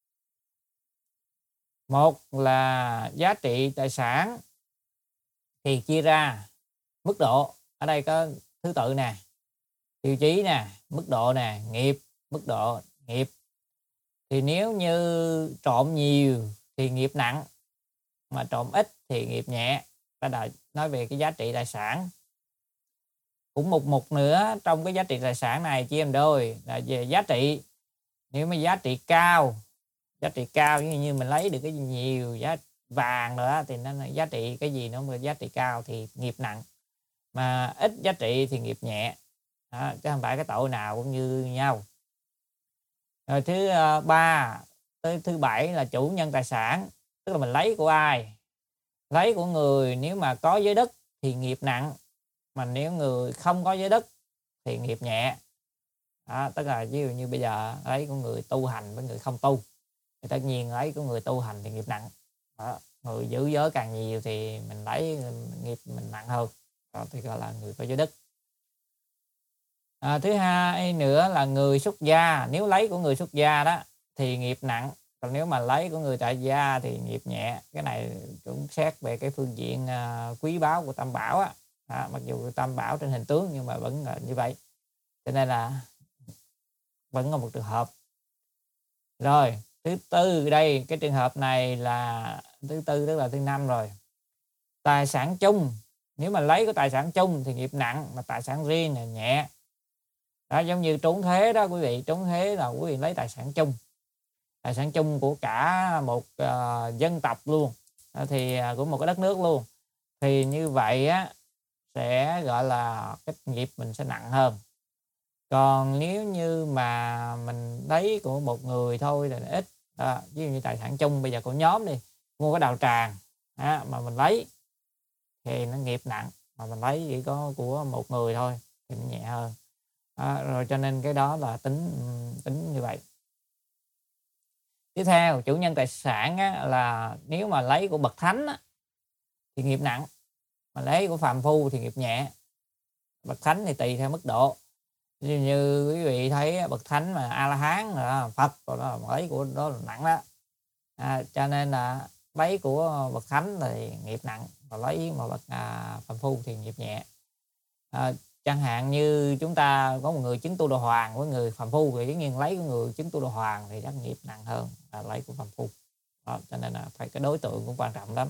Một là giá trị tài sản thì chia ra mức độ. Ở đây có thứ tự nè, tiêu chí nè, mức độ nè, nghiệp, mức độ nghiệp. Thì nếu như trộm nhiều thì nghiệp nặng, mà trộm ít thì nghiệp nhẹ. Ta đã nói về cái giá trị tài sản. Cũng một mục nữa trong cái giá trị tài sản này chia làm đôi là về giá trị. Nếu mà giá trị cao như mình lấy được cái gì nhiều, giá vàng nữa thì nó là giá trị cái gì nó mà giá trị cao thì nghiệp nặng, mà ít giá trị thì nghiệp nhẹ. Đó, chứ không phải cái tội nào cũng như nhau. Rồi thứ ba tới thứ bảy là chủ nhân tài sản, tức là mình lấy của ai. Lấy của người nếu mà có giới đức thì nghiệp nặng, mà nếu người không có giới đức thì nghiệp nhẹ. Đó, tức là ví dụ như bây giờ lấy của người tu hành với người không tu thì tất nhiên lấy của người tu hành thì nghiệp nặng. Đó, người giữ giới càng nhiều thì mình lấy nghiệp mình nặng hơn. Đó, thì gọi là người có giới đức. Thứ hai nữa là người xuất gia. Nếu lấy của người xuất gia đó thì nghiệp nặng, còn nếu mà lấy của người tại gia thì nghiệp nhẹ. Cái này cũng xét về cái phương diện quý báu của tam bảo á. Mặc dù tam bảo trên hình tướng nhưng mà vẫn là như vậy, cho nên là vẫn là một trường hợp. Rồi thứ tư đây, cái trường hợp này là thứ tư tức là thứ năm rồi. Tài sản chung, nếu mà lấy của tài sản chung thì nghiệp nặng, mà tài sản riêng là nhẹ. Đó, giống như trốn thuế đó quý vị, trốn thuế là quý vị lấy tài sản chung, tài sản chung của cả một dân tộc luôn, thì của một cái đất nước luôn, thì như vậy á sẽ gọi là cái nghiệp mình sẽ nặng hơn. Còn nếu như mà mình lấy của một người thôi là ít, ví dụ như tài sản chung bây giờ của nhóm đi, mua cái đạo tràng mà mình lấy thì nó nghiệp nặng, mà mình lấy chỉ có của một người thôi thì nó nhẹ hơn. Rồi cho nên cái đó là tính như vậy. Tiếp theo, chủ nhân tài sản là nếu mà lấy của bậc thánh thì nghiệp nặng, mà lấy của phàm phu thì nghiệp nhẹ. Bậc thánh thì tùy theo mức độ. Như quý vị thấy bậc thánh mà A La Hán là Phật, rồi đó lấy của đó là nặng đó. Cho nên là lấy của bậc thánh thì nghiệp nặng, và lấy mà bậc phàm phu thì nghiệp nhẹ. Chẳng hạn như chúng ta có một người chứng tu đồ hoàng với người phàm phu, thì dĩ nhiên lấy của người chứng tu đồ hoàng thì chắc nghiệp nặng hơn là lấy của phàm phu. Đó, cho nên là phải cái đối tượng cũng quan trọng lắm.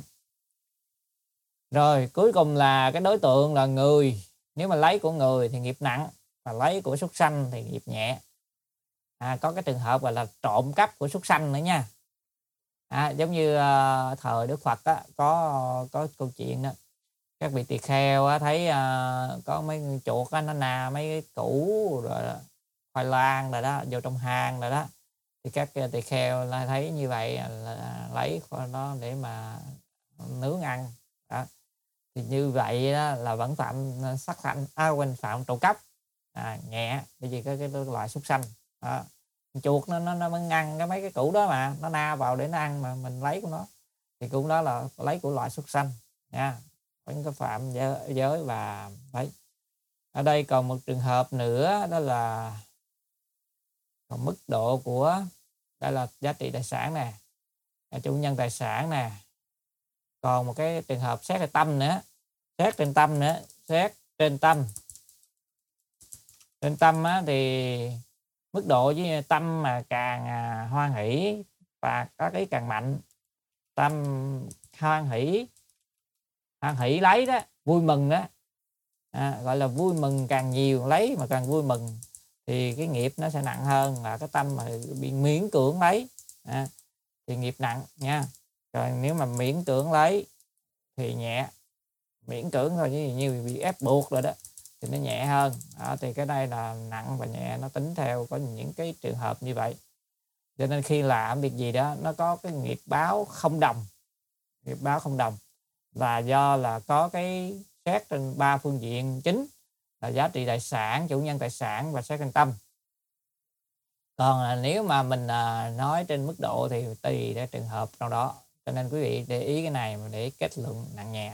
Rồi cuối cùng là cái đối tượng là người. Nếu mà lấy của người thì nghiệp nặng, và lấy của súc sanh thì nghiệp nhẹ. Có cái trường hợp gọi là trộm cắp của súc sanh nữa nha. Giống như thời Đức Phật có câu chuyện đó, các vị tỳ kheo thấy có mấy chuột nó nà mấy cái củ rồi khoai lang rồi đó vô trong hang rồi đó, thì các tỳ kheo là thấy như vậy là lấy nó để mà nướng ăn đó. Thì như vậy đó là vẫn phạm sát hạnh, phạm trộm cắp nhẹ, bởi vì cái loại súc sanh đó. Chuột nó mới ăn cái mấy cái củ đó, mà nó na vào để nó ăn, mà mình lấy của nó thì cũng đó là lấy của loại súc sanh nha, vẫn có phạm giới. Và đấy, ở đây còn một trường hợp nữa, đó là còn mức độ của đây là giá trị tài sản nè, chủ nhân tài sản nè. Còn một cái trường hợp xét về tâm nữa, xét trên tâm nữa. Xét trên tâm, trên tâm thì mức độ với tâm mà càng hoan hỷ và có cái càng mạnh. Tâm hoan hỷ lấy đó, vui mừng đó, gọi là vui mừng càng nhiều, lấy mà càng vui mừng thì cái nghiệp nó sẽ nặng hơn là cái tâm mà bị miễn cưỡng lấy thì nghiệp nặng nha. Rồi nếu mà miễn cưỡng lấy thì nhẹ, miễn cưỡng thôi, chứ như bị ép buộc rồi đó thì nó nhẹ hơn. Thì cái đây là nặng và nhẹ, nó tính theo có những cái trường hợp như vậy. Cho nên khi làm việc gì đó nó có cái nghiệp báo không đồng, nghiệp báo không đồng, và do là có cái xét trên 3 phương diện chính là giá trị tài sản, chủ nhân tài sản và xét trên tâm. Còn nếu mà mình nói trên mức độ thì tùy theo trường hợp trong đó. Cho nên quý vị để ý cái này mà để kết luận nặng nhẹ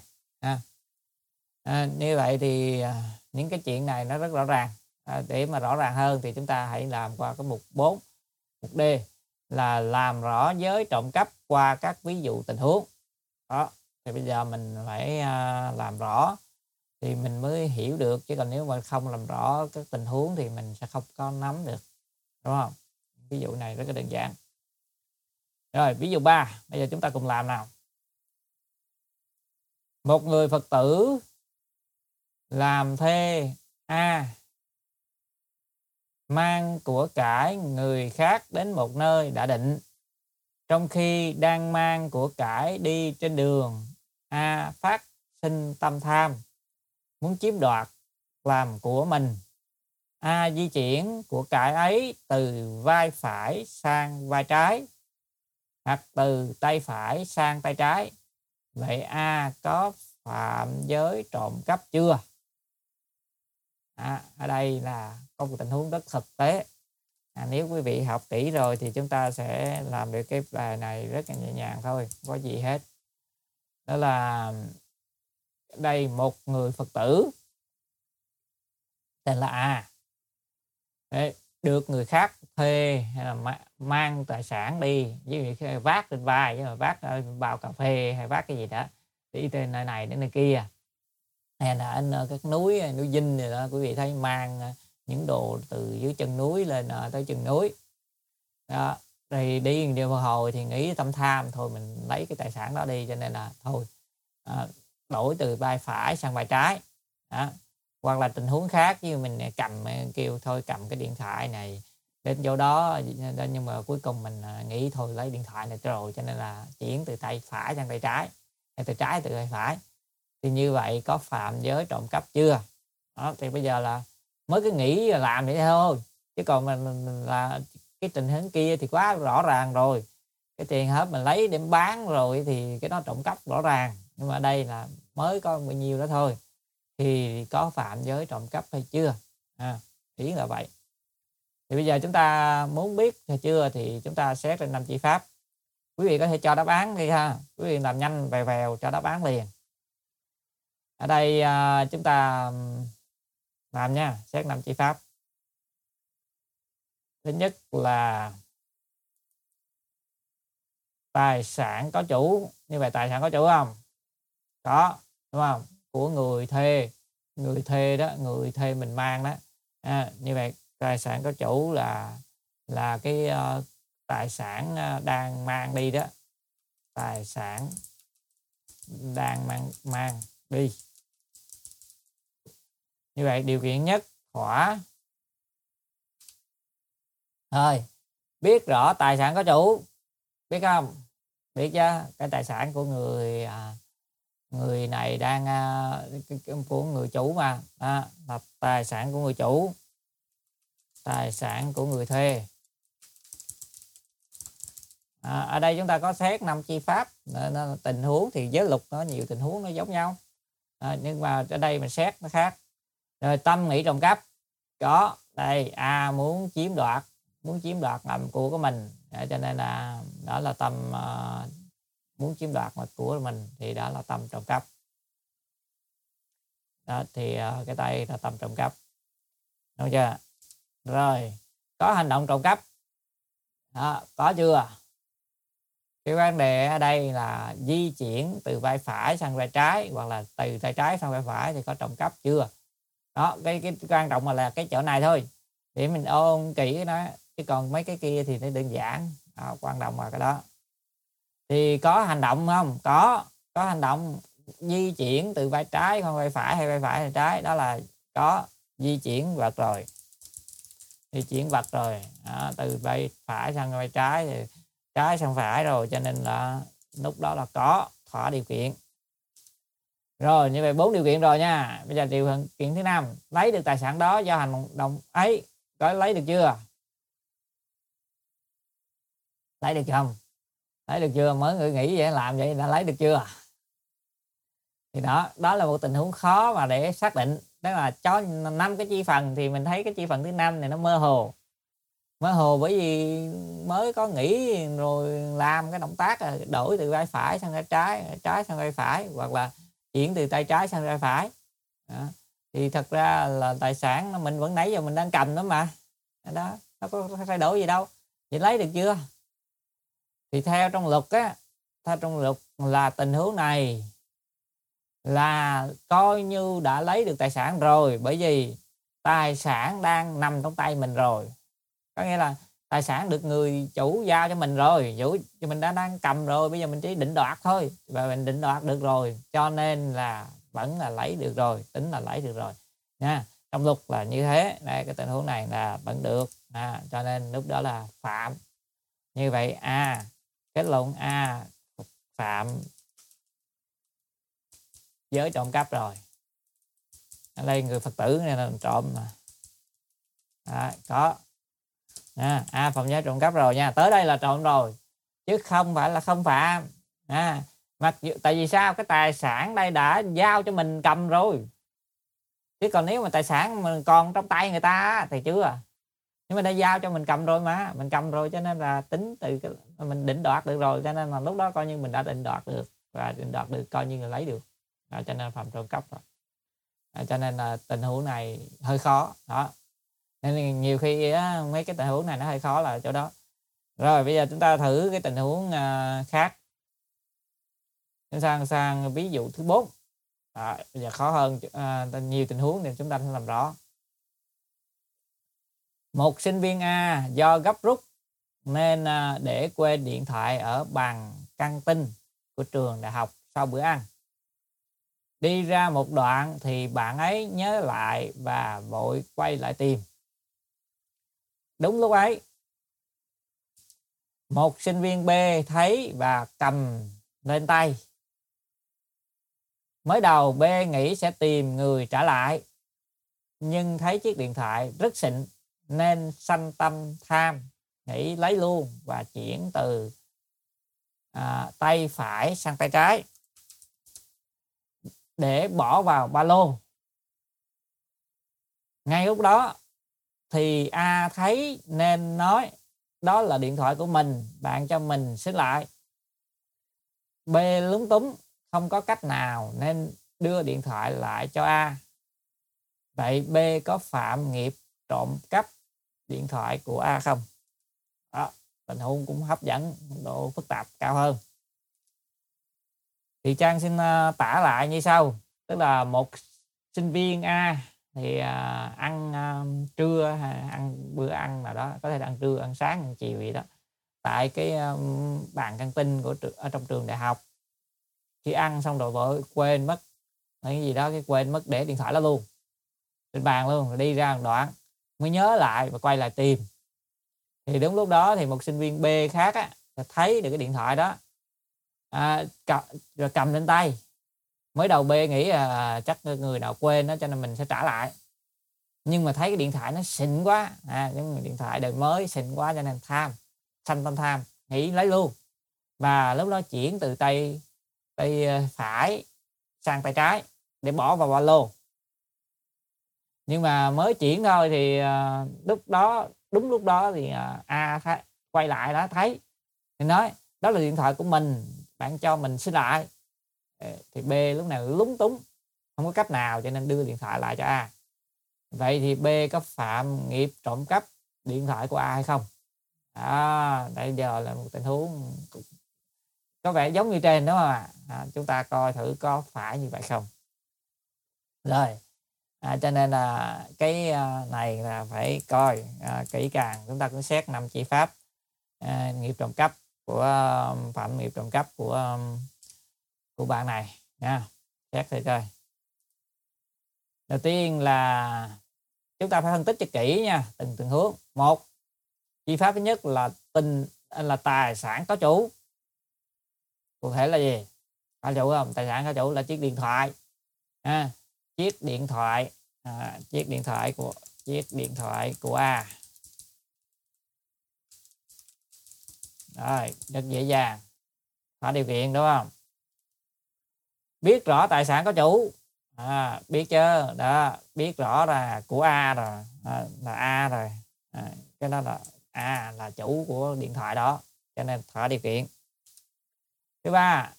như vậy thì những cái chuyện này nó rất rõ ràng. Để mà rõ ràng hơn thì chúng ta hãy làm qua cái mục 4, mục D là làm rõ giới trộm cắp qua các ví dụ tình huống. Đó, thì bây giờ mình phải làm rõ thì mình mới hiểu được, chứ còn nếu mà không làm rõ các tình huống thì mình sẽ không có nắm được, đúng không? Ví dụ này rất là đơn giản. Rồi, ví dụ 3, bây giờ chúng ta cùng làm nào. Một người Phật tử làm thuê A mang của cải người khác đến một nơi đã định. Trong khi đang mang của cải đi trên đường, A phát sinh tâm tham, muốn chiếm đoạt làm của mình. A di chuyển của cải ấy từ vai phải sang vai trái, hoặc từ tay phải sang tay trái. Vậy A có phạm giới trộm cắp chưa? Ở đây là có một tình huống rất thực tế. Nếu quý vị học kỹ rồi thì chúng ta sẽ làm được cái bài này rất là nhẹ nhàng thôi, không có gì hết. Đó là đây, một người Phật tử tên là A được người khác thuê hay là mang tài sản đi, ví dụ vác trên vai, chứ mà vác bao cà phê hay vác cái gì đó đi trên nơi này đến nơi kia, hay là ở các núi Dinh rồi đó, quý vị thấy mang những đồ từ dưới chân núi lên tới chân núi đó, thì đi điều một hồi thì nghĩ tâm tham, thôi mình lấy cái tài sản đó đi, cho nên là thôi đổi từ vai phải sang vai trái đó. Hoặc là tình huống khác, như mình kêu thôi cầm cái điện thoại này đến chỗ đó, nhưng mà cuối cùng mình nghĩ thôi lấy điện thoại này rồi, cho nên là chuyển từ tay phải sang tay trái, hay từ trái từ tay phải, thì như vậy có phạm giới trộm cắp chưa? Đó, thì bây giờ là mới cứ nghĩ là làm vậy thôi, chứ còn mình là cái tình huống kia thì quá rõ ràng rồi. Cái tiền hợp mình lấy đem bán rồi thì cái đó trộm cắp rõ ràng, nhưng mà đây là mới có bao nhiêu đó thôi, thì có phạm giới trộm cắp hay chưa? Ý là vậy. Thì bây giờ chúng ta muốn biết hay chưa thì chúng ta xét trên 5 chi pháp. Quý vị có thể cho đáp án đi ha, quý vị làm nhanh vèo vèo cho đáp án liền. Ở đây chúng ta làm nha, xét 5 chi pháp. Thứ nhất là tài sản có chủ. Như vậy tài sản có chủ không? Có, đúng không? Của người thuê đó, người thuê mình mang đó. Như vậy tài sản có chủ là cái tài sản đang mang đi đó, tài sản đang mang đi. Như vậy điều kiện nhất thỏa. Thôi, biết rõ tài sản có chủ, biết không? Biết chứ, cái tài sản của người này đang của người chủ mà, là tài sản của người chủ, tài sản của người thuê. Ở đây chúng ta có xét 5 chi pháp. Tình huống thì giới luật nó nhiều tình huống nó giống nhau, nhưng mà ở đây mình xét nó khác. Rồi tâm nghĩ trộm cắp có đây, A muốn chiếm đoạt làm của mình, cho nên là đó là tâm muốn chiếm đoạt là của mình, thì đó là tâm trộm cắp. Đó thì cái tay là tâm trộm cắp, đúng chưa? Rồi có hành động trộm cắp đó, có chưa? Cái vấn đề ở đây là di chuyển từ vai phải sang vai trái, hoặc là từ tay trái sang vai phải, thì có trộm cắp chưa? Đó, cái quan trọng là cái chỗ này thôi, để mình ôn kỹ nó, chứ còn mấy cái kia thì nó đơn giản. Quan trọng là cái đó. Thì có hành động không? Có hành động di chuyển từ vai trái sang vai phải, hay vai phải sang trái, đó là có di chuyển vật rồi. Di chuyển vật rồi, từ vai phải sang vai trái, thì trái sang phải rồi, cho nên là lúc đó là có thỏa điều kiện. Rồi như vậy 4 điều kiện rồi nha. Bây giờ điều kiện thứ 5, lấy được tài sản đó do hành động ấy. Có lấy được chưa? Lấy được không? Lấy được chưa? Mới nghĩ vậy, làm vậy đã lấy được chưa? Thì đó là một tình huống khó mà để xác định. Đó là cho 5 cái chi phần, thì mình thấy cái chi phần thứ 5 này nó mơ hồ, bởi vì mới có nghĩ rồi làm cái động tác đổi từ vai phải sang vai trái, trái sang vai phải, hoặc là chuyển từ tay trái sang tay phải. Thì thật ra là tài sản mình vẫn nãy giờ mình đang cầm đó mà, đó nó có thay đổi gì đâu. Vậy lấy được chưa? Thì theo trong luật là tình huống này là coi như đã lấy được tài sản rồi, bởi vì tài sản đang nằm trong tay mình rồi. Có nghĩa là tài sản được người chủ giao cho mình rồi, chủ mình đang cầm rồi, bây giờ mình chỉ định đoạt thôi, và mình định đoạt được rồi, cho nên là vẫn là lấy được rồi, tính là lấy được rồi nha. Trong luật là như thế. Đây, cái tình huống này là vẫn được, cho nên lúc đó là phạm. Như vậy kết luận phạm giới trộm cắp rồi. Ở đây người Phật tử này là trộm mà. Có phạm giới trộm cắp rồi nha. Tới đây là trộm rồi, chứ không phải là không phạm. Tại vì sao? Cái tài sản đây đã giao cho mình cầm rồi, chứ còn nếu mà tài sản mình còn trong tay người ta thì chưa. Nhưng mà đã giao cho mình cầm rồi mà, mình cầm rồi, cho nên là tính từ cái mình định đoạt được rồi, cho nên là lúc đó coi như mình đã định đoạt được, và định đoạt được coi như là lấy được, cho nên phạm trộm cắp rồi. Cho nên là tình huống này hơi khó đó, nên nhiều khi mấy cái tình huống này nó hơi khó là chỗ đó. Rồi bây giờ chúng ta thử cái tình huống khác, sang ví dụ thứ 4. Bây giờ khó hơn, nhiều tình huống thì chúng ta sẽ làm rõ. Một sinh viên A do gấp rút nên để quên điện thoại ở bàn căng tin của trường đại học sau bữa ăn. Đi ra một đoạn thì bạn ấy nhớ lại và vội quay lại tìm. Đúng lúc ấy, một sinh viên B thấy và cầm lên tay. Mới đầu B nghĩ sẽ tìm người trả lại. nhưng thấy chiếc điện thoại rất xịn nên sanh tâm tham, nghĩ lấy luôn và chuyển từ tay phải sang tay trái để bỏ vào ba lô. Ngay lúc đó thì A thấy nên nói đó là điện thoại của mình, bạn cho mình xin lại. B lúng túng không có cách nào nên đưa điện thoại lại cho A. Vậy B có phạm nghiệp trộm cắp điện thoại của A không? Đó, tình huống cũng hấp dẫn, độ phức tạp cao hơn. Thì Trang xin tả lại như sau. Tức là một sinh viên A thì ăn trưa hay ăn bữa ăn nào đó, có thể là ăn trưa, ăn sáng, ăn chiều gì đó, tại cái bàn căng tin ở trong trường đại học. Khi ăn xong rồi vợ quên mất cái gì đó, cái quên mất để điện thoại đó luôn trên bàn luôn, rồi đi ra một đoạn mới nhớ lại và quay lại tìm. Thì đúng lúc đó thì một sinh viên B khác á, thấy được cái điện thoại đó, rồi cầm lên tay. Mới đầu B nghĩ chắc người nào quên đó cho nên mình sẽ trả lại, nhưng mà thấy cái điện thoại nó xịn quá, những điện thoại đời mới xịn quá cho nên sanh tâm tham, nghĩ lấy luôn. Và lúc đó chuyển từ tay phải sang tay trái để bỏ vào ba lô. Nhưng mà mới chuyển thôi thì đúng lúc đó thì A quay lại đó, thấy thì nói đó là điện thoại của mình, bạn cho mình xin lại. Thì B lúc nào lúng túng, không có cách nào cho nên đưa điện thoại lại cho A. Vậy thì B có phạm nghiệp trộm cắp điện thoại của A hay không? Bây giờ là một tình huống có vẻ giống như trên đúng không ạ? Chúng ta coi thử có phải như vậy không. Rồi, cho nên là cái này là phải coi kỹ càng. Chúng ta cũng xét 5 chỉ pháp nghiệp trộm cắp phạm nghiệp trộm cắp của bạn này nha. Xét thử coi. Đầu tiên là chúng ta phải phân tích cho kỹ nha, từng tình huống. Một, chi pháp thứ nhất là tài sản có chủ. Cụ thể là gì? Có chủ không? Tài sản có chủ là chiếc điện thoại. Chiếc điện thoại của A. Rồi, rất dễ dàng. Thỏa điều kiện đúng không? Biết rõ tài sản có chủ. Biết chưa? Đó, biết rõ là của A rồi, là A rồi. Cái đó là A là chủ của điện thoại đó, cho nên thỏa điều kiện. Thứ ba,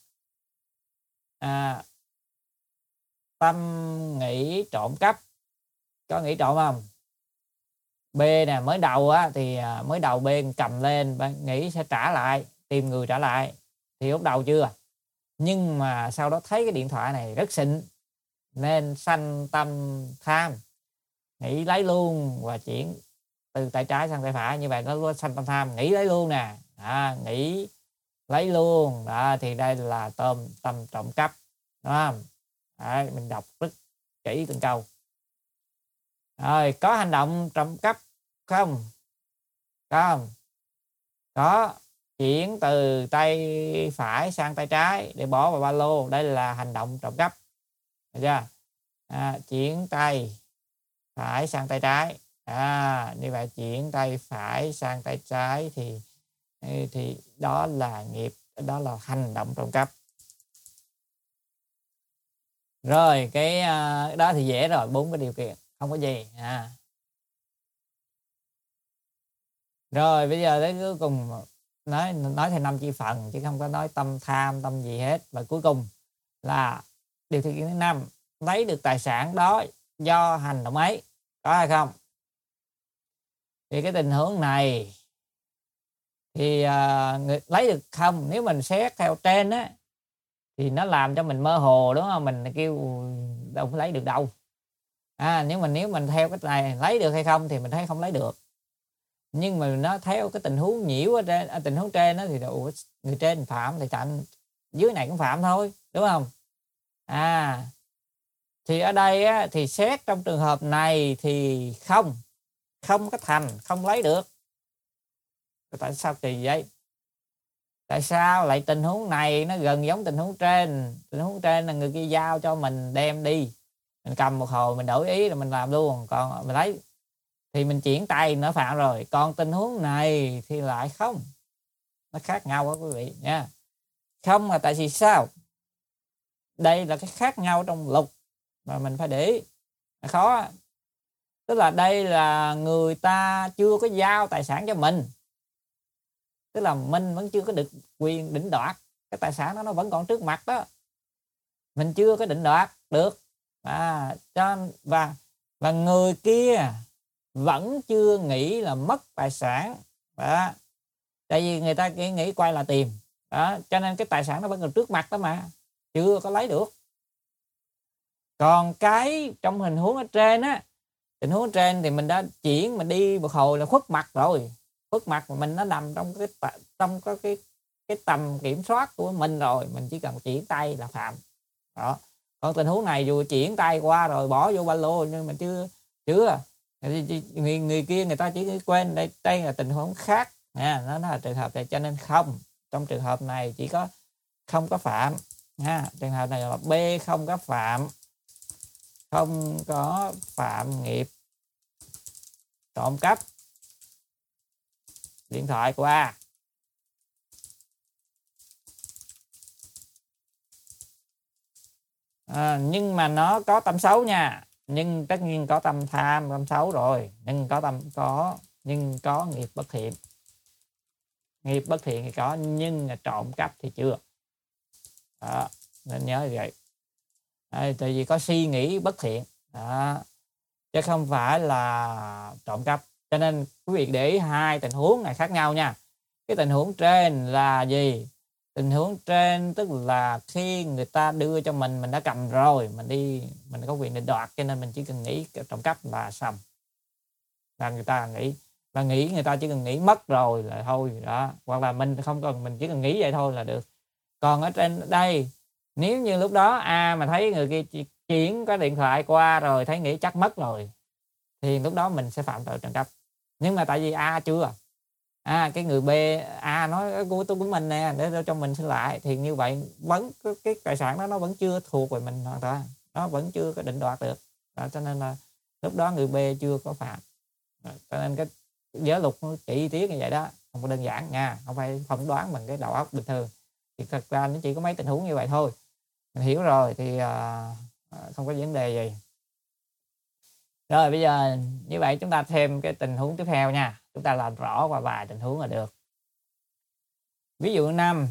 tâm nghĩ trộm cắp. Có nghĩ trộm không? B nè, mới đầu B cầm lên nghĩ sẽ trả lại, tìm người trả lại thì lúc đầu chưa, nhưng mà sau đó thấy cái điện thoại này rất xịn nên sanh tâm tham, nghĩ lấy luôn và chuyển từ tay trái sang tay phải. Như vậy nó sanh tâm tham, nghĩ lấy luôn nè, nghĩ lấy luôn đó, thì đây là tâm trộm cắp, đúng không? Đấy, mình đọc rất kỹ từng câu. Rồi, có hành động trộm cắp không? Có. Chuyển từ tay phải sang tay trái để bỏ vào ba lô, đây là hành động trộm cắp, được chưa? Chuyển tay phải sang tay trái, như vậy chuyển tay phải sang tay trái thì đó là đó là hành động trộm cắp. Rồi cái đó thì dễ rồi, 4 cái điều kiện không có gì. Rồi bây giờ đến cuối cùng nói theo 5 chi phần chứ không có nói tâm tham tâm gì hết. Và cuối cùng là điều kiện thứ 5, lấy được tài sản đó do hành động ấy, có hay không? Thì cái tình huống này thì lấy được không, nếu mình xét theo trên á thì nó làm cho mình mơ hồ, đúng không? Mình kêu đâu có lấy được đâu. Nếu mình theo cái này lấy được hay không thì mình thấy không lấy được. Nhưng mà nó theo cái tình huống nhiễu ở trên, tình huống trên đó thì người trên phạm thì cạnh dưới này cũng phạm thôi, đúng không? Thì ở đây á, thì xét trong trường hợp này thì không có thành, không lấy được. Tại sao kỳ vậy? Tại sao lại tình huống này nó gần giống tình huống trên? Tình huống trên là người kia giao cho mình đem đi, mình cầm một hồi mình đổi ý rồi mình làm luôn, còn mình thấy thì mình chuyển tay nó phạm rồi. Còn tình huống này thì lại không, nó khác nhau đó quý vị nha. Không là tại vì sao? Đây là cái khác nhau trong luật mà mình phải để ý, khó. Tức là đây là người ta chưa có giao tài sản cho mình, tức là mình vẫn chưa có được quyền định đoạt, cái tài sản đó nó vẫn còn trước mặt đó, mình chưa có định đoạt được. Và người kia vẫn chưa nghĩ là mất tài sản đó. Tại vì người ta chỉ nghĩ quay là tìm đó, cho nên cái tài sản nó vẫn còn trước mặt đó mà chưa có lấy được. Còn cái trong tình huống ở trên á, tình huống ở trên thì mình đã chuyển, mình đi một hồi là khuất mặt rồi, khuất mặt của mình nó nằm trong cái tầm kiểm soát của mình rồi, mình chỉ cần chuyển tay là phạm đó. Còn tình huống này dù chuyển tay qua rồi bỏ vô ba lô nhưng mà chưa người kia người ta chỉ quên. Đây là tình huống khác nha, nó là trường hợp này, cho nên không, trong trường hợp này chỉ có không có phạm ha. Trường hợp này là B không có phạm, không có phạm nghiệp trộm cắp điện thoại qua. Nhưng mà nó có tâm xấu nha, nhưng tất nhiên có tâm tham, tâm xấu rồi, nhưng có nghiệp bất thiện. Nghiệp bất thiện thì có, nhưng là trộm cắp thì chưa đó, nên nhớ vậy. Tại vì có suy nghĩ bất thiện đó, chứ không phải là trộm cắp. Cho nên quý vị để ý hai tình huống này khác nhau nha. Cái tình huống trên là gì? Tình huống trên tức là khi người ta đưa cho mình đã cầm rồi, mình có quyền định đoạt, cho nên mình chỉ cần nghĩ trộm cắp là xong. Là người ta nghĩ người ta chỉ cần nghĩ mất rồi là thôi đó, hoặc là mình không cần, mình chỉ cần nghĩ vậy thôi là được. Còn ở trên đây, nếu như lúc đó mà thấy người kia chuyển cái điện thoại qua rồi thấy nghĩ chắc mất rồi, thì lúc đó mình sẽ phạm tội trộm cắp. Nhưng mà tại vì chưa, cái người B nói của mình nè, để cho mình xin lại, thì như vậy vẫn cái tài sản đó nó vẫn chưa thuộc về mình hoàn toàn, nó vẫn chưa có định đoạt được đó, cho nên là lúc đó người B chưa có phạm. Cho nên cái giới luật nó chi tiết như vậy đó, không có đơn giản nha, không phải phỏng đoán bằng cái đầu óc bình thường. Thì thật ra nó chỉ có mấy tình huống như vậy thôi, mình hiểu rồi thì không có vấn đề gì. Rồi bây giờ như vậy chúng ta thêm cái tình huống tiếp theo nha, chúng ta làm rõ qua vài tình huống là được. Ví dụ 5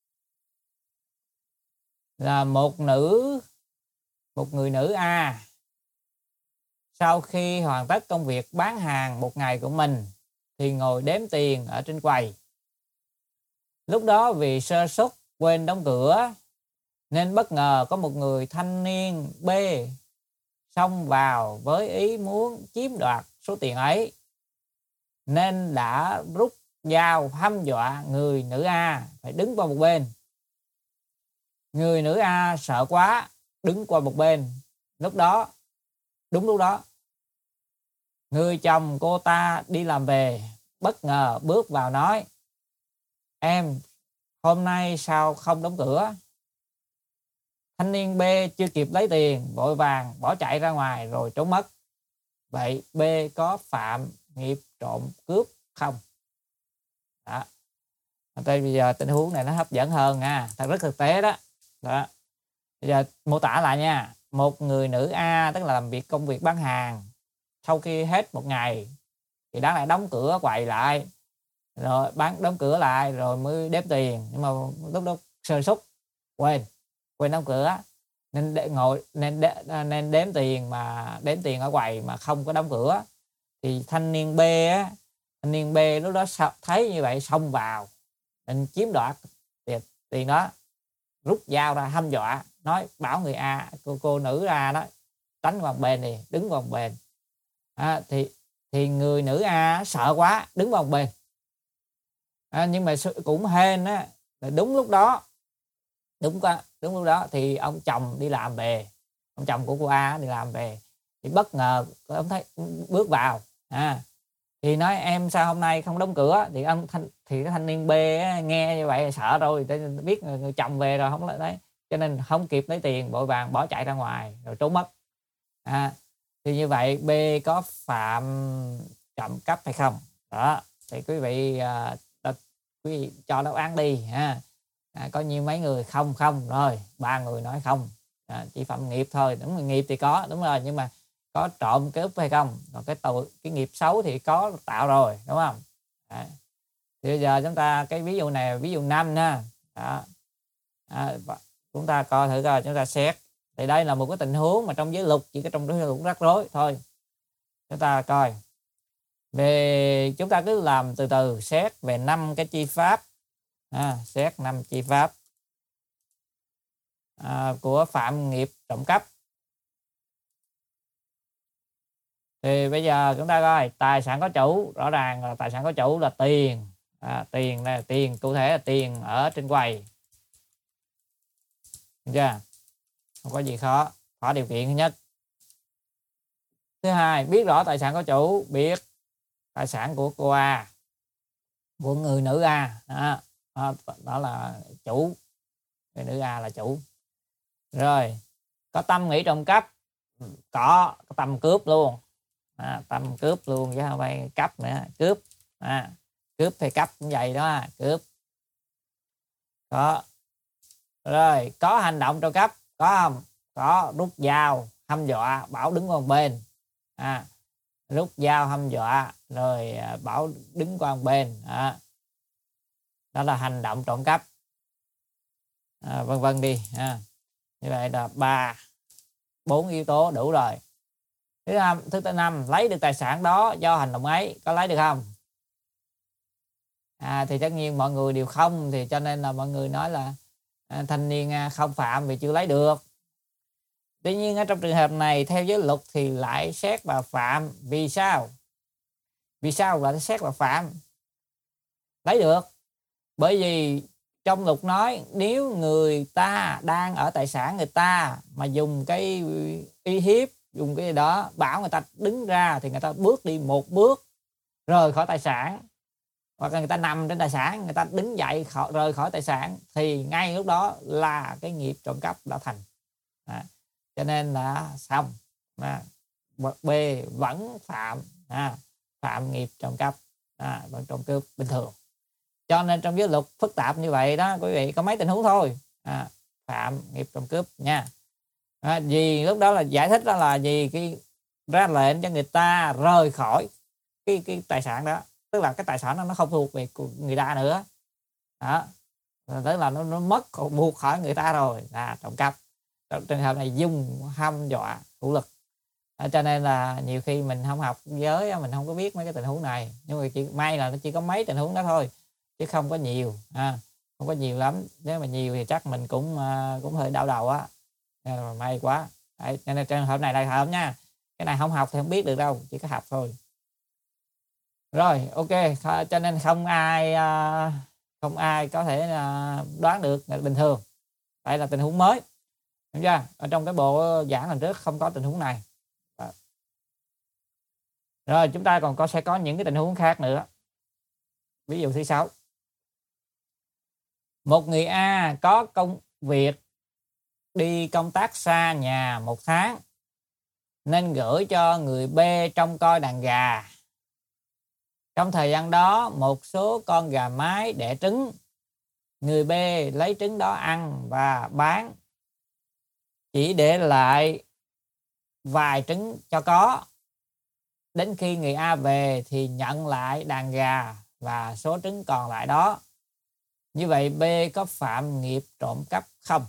là một người nữ A sau khi hoàn tất công việc bán hàng một ngày của mình thì ngồi đếm tiền ở trên quầy. Lúc đó vì sơ suất quên đóng cửa nên bất ngờ có một người thanh niên B xông vào với ý muốn chiếm đoạt số tiền ấy, nên đã rút dao hăm dọa người nữ A phải đứng qua một bên. Người nữ A sợ quá đứng qua một bên. Đúng lúc đó người chồng cô ta đi làm về bất ngờ bước vào nói: "Em hôm nay sao không đóng cửa?" Thanh niên B chưa kịp lấy tiền vội vàng bỏ chạy ra ngoài rồi trốn mất. Vậy B có phạm nghiệp trộm cướp không? Đó. Bây giờ tình huống này nó hấp dẫn hơn nha, thật rất thực tế đó. Bây giờ mô tả lại nha. Một người nữ A tức là làm công việc bán hàng, sau khi hết một ngày thì đáng lẽ đóng cửa quầy lại, rồi đóng cửa lại rồi mới đếm tiền, nhưng mà lúc đó sơ suất quên đóng cửa nên đếm tiền ở quầy mà không có đóng cửa. Thì thanh niên B lúc đó thấy như vậy xông vào định chiếm đoạt tiền đó, rút dao ra hăm dọa, nói bảo người A, cô nữ A đó tránh qua một bên đi, đứng qua một bên. Thì người nữ A sợ quá đứng qua một bên. Nhưng mà cũng hên á, đúng lúc đó thì ông chồng đi làm về, ông chồng của cô A đi làm về thì bất ngờ ông thấy bước vào, thì nói em sao hôm nay không đóng cửa. Thì cái thanh niên B nghe như vậy sợ rồi, biết người chồng về rồi không lại đấy, cho nên không kịp lấy tiền vội vàng bỏ chạy ra ngoài rồi trốn mất. Thì như vậy B có phạm trộm cắp hay không? Đó, thì quý vị quý vị cho đáp án đi ha. Có nhiều mấy người không rồi 3 người nói không, chỉ phạm nghiệp thôi. Đúng là nghiệp thì có, đúng rồi, nhưng mà có trộm cướp hay không? Còn cái nghiệp xấu thì có tạo rồi, đúng không? Thì bây giờ chúng ta cái ví dụ này ví dụ 5 nha. Chúng ta coi thử coi, chúng ta xét. Thì đây là một cái tình huống mà trong giới luật, chỉ có trong giới luật rắc rối thôi. Chúng ta coi về, chúng ta cứ làm từ từ, xét về 5 cái chi pháp. Xét 5 chi pháp của phạm nghiệp trộm cắp. Thì bây giờ chúng ta coi tài sản có chủ, rõ ràng là tài sản có chủ là tiền. Tiền này là tiền, cụ thể là tiền ở trên quầy. Được chưa? Không có gì khó điều kiện thứ nhất. Thứ hai, biết rõ tài sản có chủ, biết tài sản của cô A, của người nữ A, đó là chủ, người nữ A là chủ. Rồi có tâm nghĩ trộm cắp, có tâm cướp luôn, tâm cướp luôn chứ không phải cắp nữa, cướp. Cướp hay cắp cũng vậy đó, cướp. Rồi có hành động trộm cắp, có không? Có rút dao hăm dọa bảo đứng qua một bên. Rút dao hăm dọa rồi bảo đứng qua một bên. Đó là hành động trộm cắp, vân vân đi. Như vậy là 4 yếu tố đủ rồi. Thứ năm, lấy được tài sản đó do hành động ấy, có lấy được không? Thì tất nhiên mọi người đều không, thì cho nên là mọi người nói là thanh niên không phạm vì chưa lấy được. Tuy nhiên ở trong trường hợp này theo giới luật thì lại xét vào phạm. Vì sao? Vì sao lại xét vào phạm? Lấy được. Bởi vì trong luật nói nếu người ta đang ở tài sản người ta mà dùng cái uy hiếp, dùng cái gì đó bảo người ta đứng ra thì người ta bước đi một bước rời khỏi tài sản, hoặc là người ta nằm trên tài sản, người ta đứng dậy rời khỏi tài sản, thì ngay lúc đó là cái nghiệp trộm cắp đã thành. Cho nên là xong. B vẫn phạm nghiệp trộm cắp, vẫn trộm cướp bình thường. Cho nên trong giới luật phức tạp như vậy đó quý vị, có mấy tình huống thôi. Phạm nghiệp trộm cướp nha. Vì lúc đó là giải thích đó là vì cái ra lệnh cho người ta rời khỏi cái tài sản đó, tức là cái tài sản đó nó không thuộc về người ta nữa. Tức là nó mất buộc khỏi người ta rồi, là trộm cắp. Trong trường hợp này dùng hăm dọa hữu lực. Cho nên là nhiều khi mình không học giới mình không có biết mấy cái tình huống này, nhưng mà may là nó chỉ có mấy tình huống đó thôi chứ không có nhiều, không có nhiều lắm. Nếu mà nhiều thì chắc mình cũng hơi đau đầu á. May quá. Cho nên trường hợp này là hợp nha. Cái này không học thì không biết được đâu, chỉ có học thôi. Rồi ok, cho nên không ai có thể đoán được bình thường. Đây là tình huống mới, hiểu chưa? Ở trong cái bộ giảng lần trước không có tình huống này. Rồi chúng ta còn sẽ có những cái tình huống khác nữa. Ví dụ thứ 6. Một người A có công việc đi công tác xa nhà 1 tháng nên gửi cho người B trông coi đàn gà. Trong thời gian đó một số con gà mái đẻ trứng, người B lấy trứng đó ăn và bán, chỉ để lại vài trứng cho có. Đến khi người A về thì nhận lại đàn gà và số trứng còn lại đó. Như vậy B có phạm nghiệp trộm cắp không?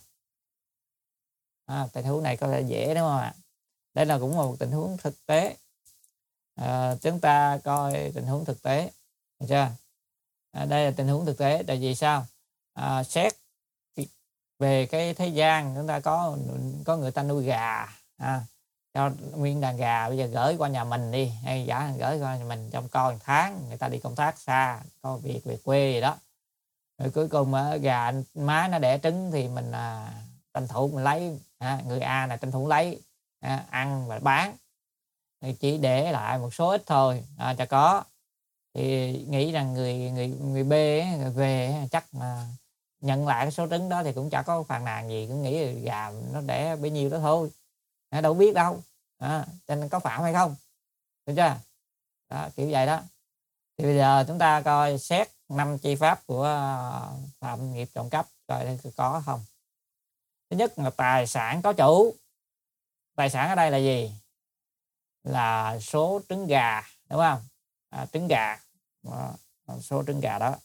Tình huống này có thể dễ đúng không ạ? Đây là cũng là một tình huống thực tế. Chúng ta coi tình huống thực tế, được chưa? Đây là tình huống thực tế. Tại vì sao? Xét về cái thế gian, chúng ta có người ta nuôi gà, cho nguyên đàn gà bây giờ gửi qua nhà mình đi, hay gửi qua nhà mình trong coi 1 tháng, người ta đi công tác xa, có việc về quê gì đó, rồi cuối cùng gà má nó đẻ trứng thì mình tranh thủ mình lấy, người A này tranh thủ lấy ăn và bán, thì chỉ để lại một số ít thôi cho có. Thì nghĩ rằng người B người về chắc mà nhận lại cái số trứng đó thì cũng chả có phàn nàn gì, cũng nghĩ gà nó đẻ bấy nhiêu đó thôi, đâu biết đâu. đó, cho nên có phạm hay không, được chưa? Đó, kiểu vậy đó. Thì bây giờ chúng ta coi xét 5 chi pháp của phạm nghiệp trộm cắp coi có không. Thứ nhất là tài sản có chủ. Tài sản ở đây là gì? Là số trứng gà, đúng không? Trứng gà, số trứng gà đó,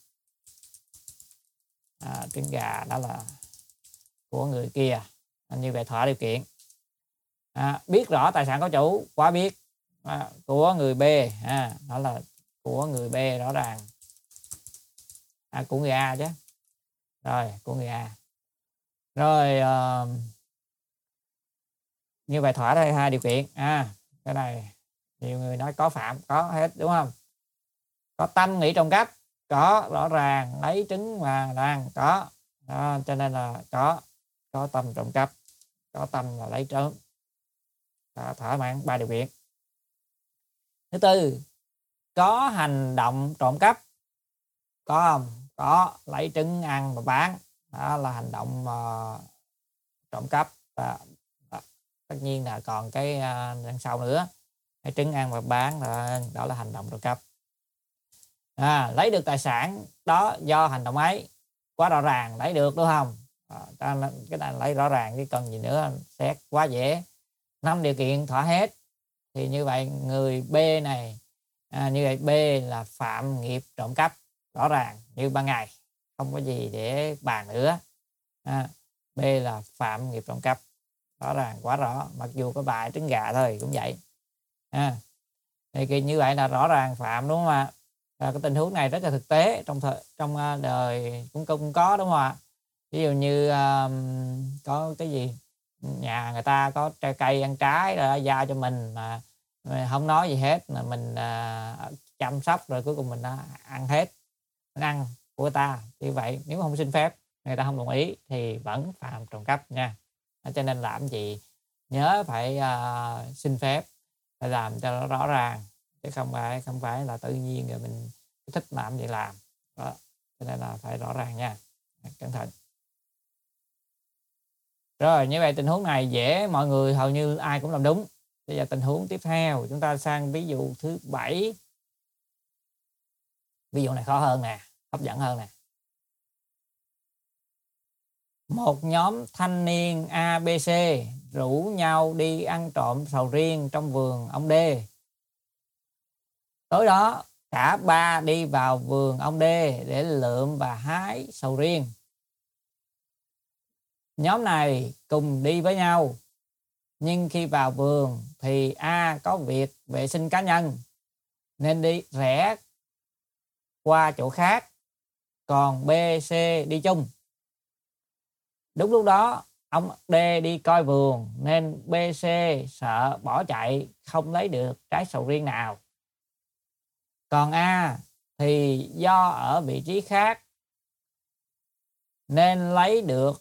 trứng gà đó là của người kia, như vậy thỏa điều kiện. Biết rõ tài sản có chủ, quá biết, của người B, đó là của người B rõ ràng, của người A chứ, rồi của người A. Rồi như vậy thỏa đây 2 điều kiện. Cái này nhiều người nói có phạm, có hết, đúng không? Có tâm nghĩ trộm cắp, có, rõ ràng. Lấy trứng mà đang có. Đó, cho nên là có tâm trộm cắp, có tâm là lấy trứng, thỏa mãn 3 điều kiện. Thứ tư, có hành động trộm cắp, có không? Có, lấy trứng ăn và bán, đó là hành động trộm cắp. Và tất nhiên là còn cái đằng sau nữa, lấy trứng ăn và bán, đó là hành động trộm cắp. Lấy được tài sản đó do hành động ấy, quá rõ ràng, lấy được, đúng không? Cái này lấy rõ ràng chứ cần gì nữa, xét quá dễ. 5 điều kiện thỏa hết thì như vậy người B này, như vậy B là phạm nghiệp trộm cắp, rõ ràng như ban ngày, không có gì để bàn nữa. B là phạm nghiệp trộm cắp, rõ ràng, quá rõ, mặc dù có bài trứng gà thôi cũng vậy. Thì như vậy là rõ ràng phạm, đúng không ạ? Cái tình huống này rất là thực tế, trong đời cũng có, đúng không ạ? Ví dụ như có cái gì, nhà người ta có trái cây ăn trái rồi giao cho mình mà không nói gì hết, mà mình chăm sóc rồi cuối cùng mình ăn hết, mình ăn của người ta. Như vậy nếu không xin phép, người ta không đồng ý thì vẫn phạm trộm cắp nha. Cho nên làm gì nhớ phải xin phép, phải làm cho nó rõ ràng, chứ không phải là tự nhiên rồi mình thích làm gì làm đó. Cho nên là phải rõ ràng nha, cẩn thận. Rồi, như vậy tình huống này dễ, mọi người hầu như ai cũng làm đúng. Bây giờ tình huống tiếp theo, chúng ta sang ví dụ thứ 7. Ví dụ này khó hơn nè, hấp dẫn hơn nè. Một nhóm thanh niên ABC rủ nhau đi ăn trộm sầu riêng trong vườn ông D. Tối đó, cả ba đi vào vườn ông D để lượm và hái sầu riêng. Nhóm này cùng đi với nhau, nhưng khi vào vườn thì A có việc vệ sinh cá nhân nên đi rẽ qua chỗ khác, còn B, C đi chung. Đúng lúc đó, ông D đi coi vườn nên B, C sợ bỏ chạy không lấy được trái sầu riêng nào. Còn A thì do ở vị trí khác nên lấy được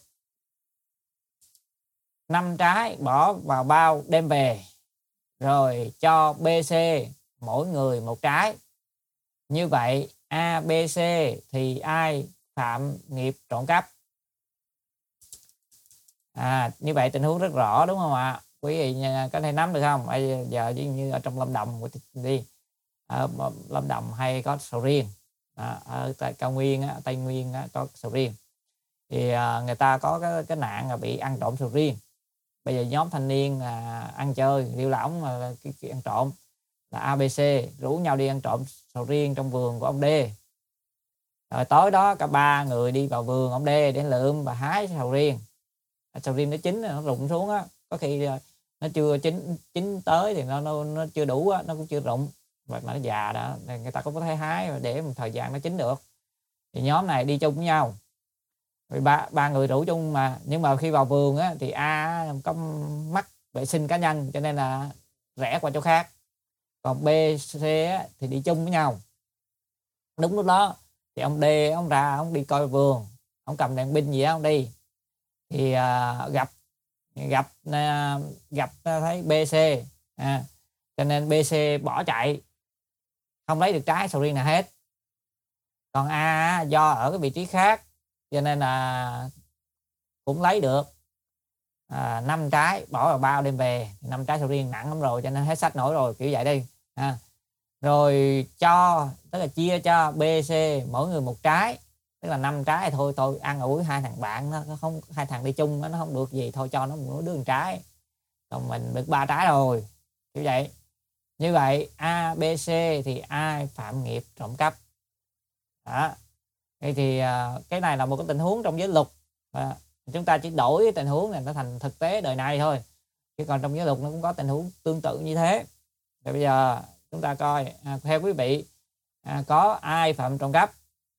5 trái bỏ vào bao đem về, rồi cho B, C mỗi người 1 trái. Như vậy A, B, C thì ai phạm nghiệp trộm cắp? Như vậy tình huống rất rõ, đúng không ạ? Quý vị có thể nắm được không? Bây giờ như ở trong Lâm Đồng đi, ở Lâm Đồng hay có sầu riêng, ở tại cao nguyên Tây Nguyên có sầu riêng, thì người ta có cái nạn là bị ăn trộm sầu riêng. Bây giờ nhóm thanh niên ăn chơi liêu lỏng mà ăn trộm là ABC rủ nhau đi ăn trộm sầu riêng trong vườn của ông D. Rồi tối đó cả ba người đi vào vườn ông D để lượm và hái sầu riêng. Sầu riêng nó chín, nó rụng xuống á, có khi nó chưa chín tới thì nó chưa đủ á, nó cũng chưa rụng, mà nó già đó, người ta cũng có thể hái để một thời gian nó chín được. Thì nhóm này đi chung với nhau, rồi ba người rủ chung mà, nhưng mà khi vào vườn á thì A có mắc vệ sinh cá nhân cho nên là rẽ qua chỗ khác, còn B, C á, thì đi chung với nhau. Đúng lúc đó thì ông D ông ra ông đi coi vườn, ông cầm đèn pin gì đó ông đi, thì gặp thấy BC, cho nên BC bỏ chạy không lấy được trái sầu riêng nào hết. Còn A do ở cái vị trí khác cho nên là cũng lấy được 5 trái bỏ vào bao đem về, 5 trái sầu riêng nặng lắm rồi cho nên hết sách nổi rồi, kiểu vậy đi. Rồi cho, tức là chia cho B, C mỗi người 1 trái, tức là 5 trái. Thôi tôi ăn ủi 2 thằng bạn nó không, 2 thằng đi chung nó không được gì, thôi cho nó mỗi đứa 1 trái, còn mình được 3 trái rồi, kiểu vậy. Như vậy A, B, C thì ai phạm nghiệp trộm cắp. Đó. Thì cái này là một cái tình huống trong giới luật. Chúng ta chỉ đổi cái tình huống này nó thành thực tế đời này thôi, chứ còn trong giới luật nó cũng có tình huống tương tự như thế. Rồi bây giờ chúng ta coi theo quý vị có ai phạm trộm cắp.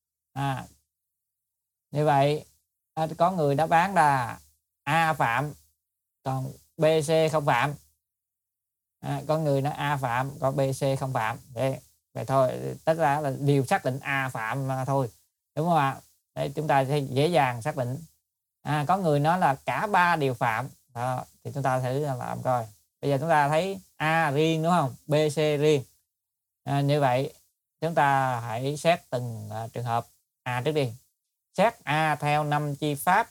Như vậy có người đáp án là A phạm, còn B, C không phạm. Có người nói A phạm, còn B, C không phạm. Vậy thôi, tất ra là đều xác định A phạm mà thôi, đúng không ạ? Để chúng ta sẽ dễ dàng xác định. Có người nói là cả 3 đều phạm. Đó, thì chúng ta thử làm coi. Bây giờ chúng ta thấy A riêng đúng không, B, C riêng. Như vậy chúng ta hãy xét từng trường hợp. A trước đi. Xét A theo 5 chi pháp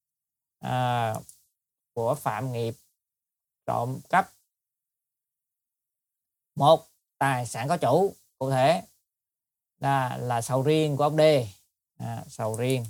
của phạm nghiệp trộm cắp. 1. Tài sản có chủ, cụ thể là sầu riêng của ông D. Sầu riêng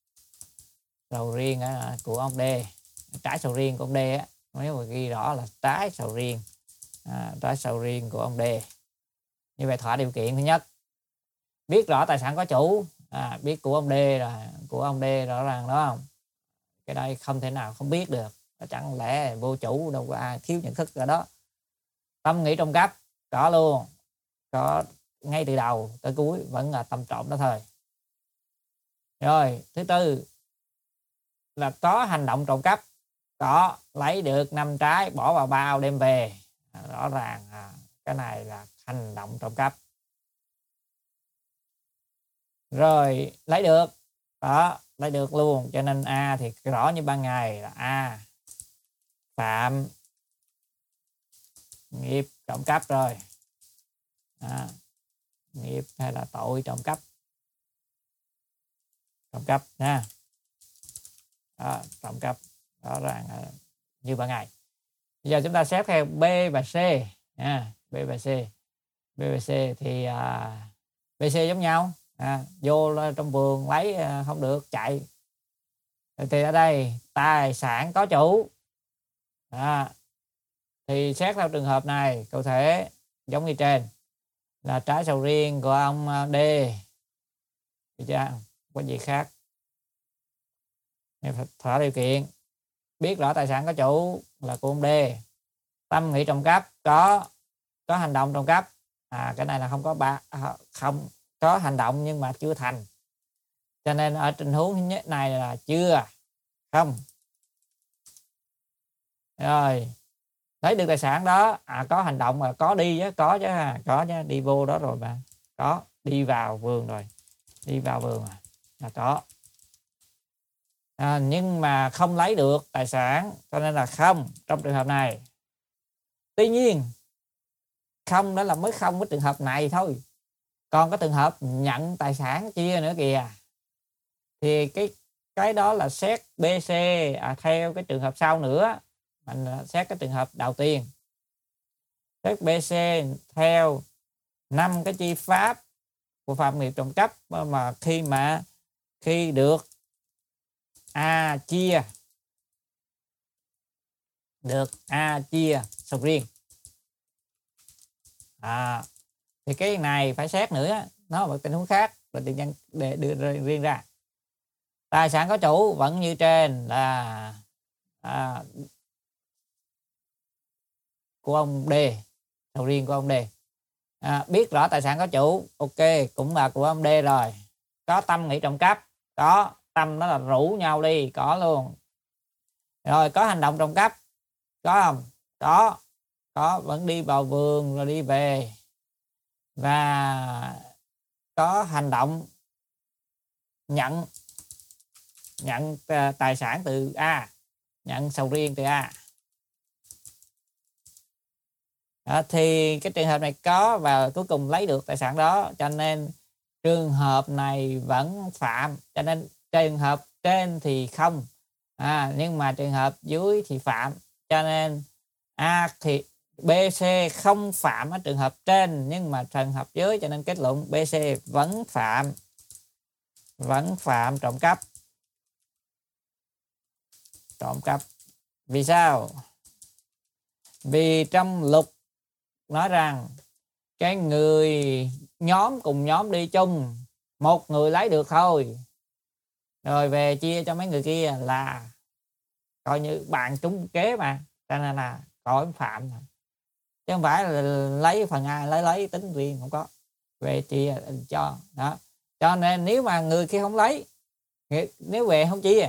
của ông D, trái sầu riêng của ông D á, nếu mà ghi rõ là trái sầu riêng của ông D. Như vậy thỏa điều kiện thứ nhất, biết rõ tài sản có chủ, biết của ông D rồi, của ông D rõ ràng đó không? Cái đây không thể nào không biết được, chẳng lẽ vô chủ, đâu có ai thiếu nhận thức ở đó. Tâm nghĩ trộm cắp có luôn, có ngay từ đầu tới cuối vẫn là tâm trộm đó thôi. Rồi thứ tư là có hành động trộm cắp, có lấy được 5 trái bỏ vào bao đem về, rõ ràng cái này là hành động trộm cắp. Rồi lấy được đó, lấy được luôn, cho nên A thì rõ như ban ngày là A phạm nghiệp trộm cắp rồi. Nghiệp hay là tội trộm cắp nha. Trộm cắp rõ ràng như ban ngày. Bây giờ chúng ta xét theo B và C B và C. B và C thì B, C giống nhau. Vô trong vườn lấy không được chạy. Thì ở đây tài sản có chủ, thì xét theo trường hợp này cụ thể giống như trên, là trái sầu riêng của ông D. Được chưa? Không có gì khác. Thỏa điều kiện, biết rõ tài sản có chủ là của ông D. Tâm nghĩ trộm cắp có hành động trộm cắp. Cái này là không có hành động nhưng mà chưa thành, cho nên ở tình huống thứ nhất này là chưa, không. Rồi lấy được tài sản đó, có hành động mà có đi chứ, có chứ đi vô đó rồi mà, có đi vào vườn rồi, đi vào vườn là có. Nhưng mà không lấy được tài sản cho nên là không trong trường hợp này. Tuy nhiên không đó là mới không cái trường hợp này thôi, còn có trường hợp nhận tài sản chia nữa kìa, thì cái đó là xét BC theo cái trường hợp sau nữa. Mình xét cái trường hợp đầu tiên, xét BC theo 5 cái chi pháp của phạm nghiệp trộm cắp, mà khi được A chia sầu riêng, thì cái này phải xét nữa, nó là một tình huống khác và tự nhiên để đưa riêng ra. Tài sản có chủ vẫn như trên là của ông D, sầu riêng của ông D. Biết rõ tài sản có chủ, ok, cũng là của ông D rồi. Có tâm nghĩ trộm cắp, có. Tâm nó là rủ nhau đi, có luôn. Rồi có hành động trộm cắp, có không? Có, vẫn đi vào vườn rồi đi về. Và có hành động nhận tài sản từ A, nhận sầu riêng từ A. Thì cái trường hợp này có và cuối cùng lấy được tài sản đó, cho nên trường hợp này vẫn phạm, cho nên trường hợp trên thì không, Nhưng mà trường hợp dưới thì phạm, cho nên A thì BC không phạm ở trường hợp trên nhưng mà trường hợp dưới, cho nên kết luận BC vẫn phạm trộm cắp. Vì sao? Vì trong luật nói rằng cái người cùng nhóm đi chung, một người lấy được thôi, rồi về chia cho mấy người kia là coi như bạn trúng kế mà, cho nên là tội phạm, chứ không phải là lấy phần ai lấy tính riêng, không có, về chia cho đó. Cho nên nếu mà người kia không lấy, nếu về không chia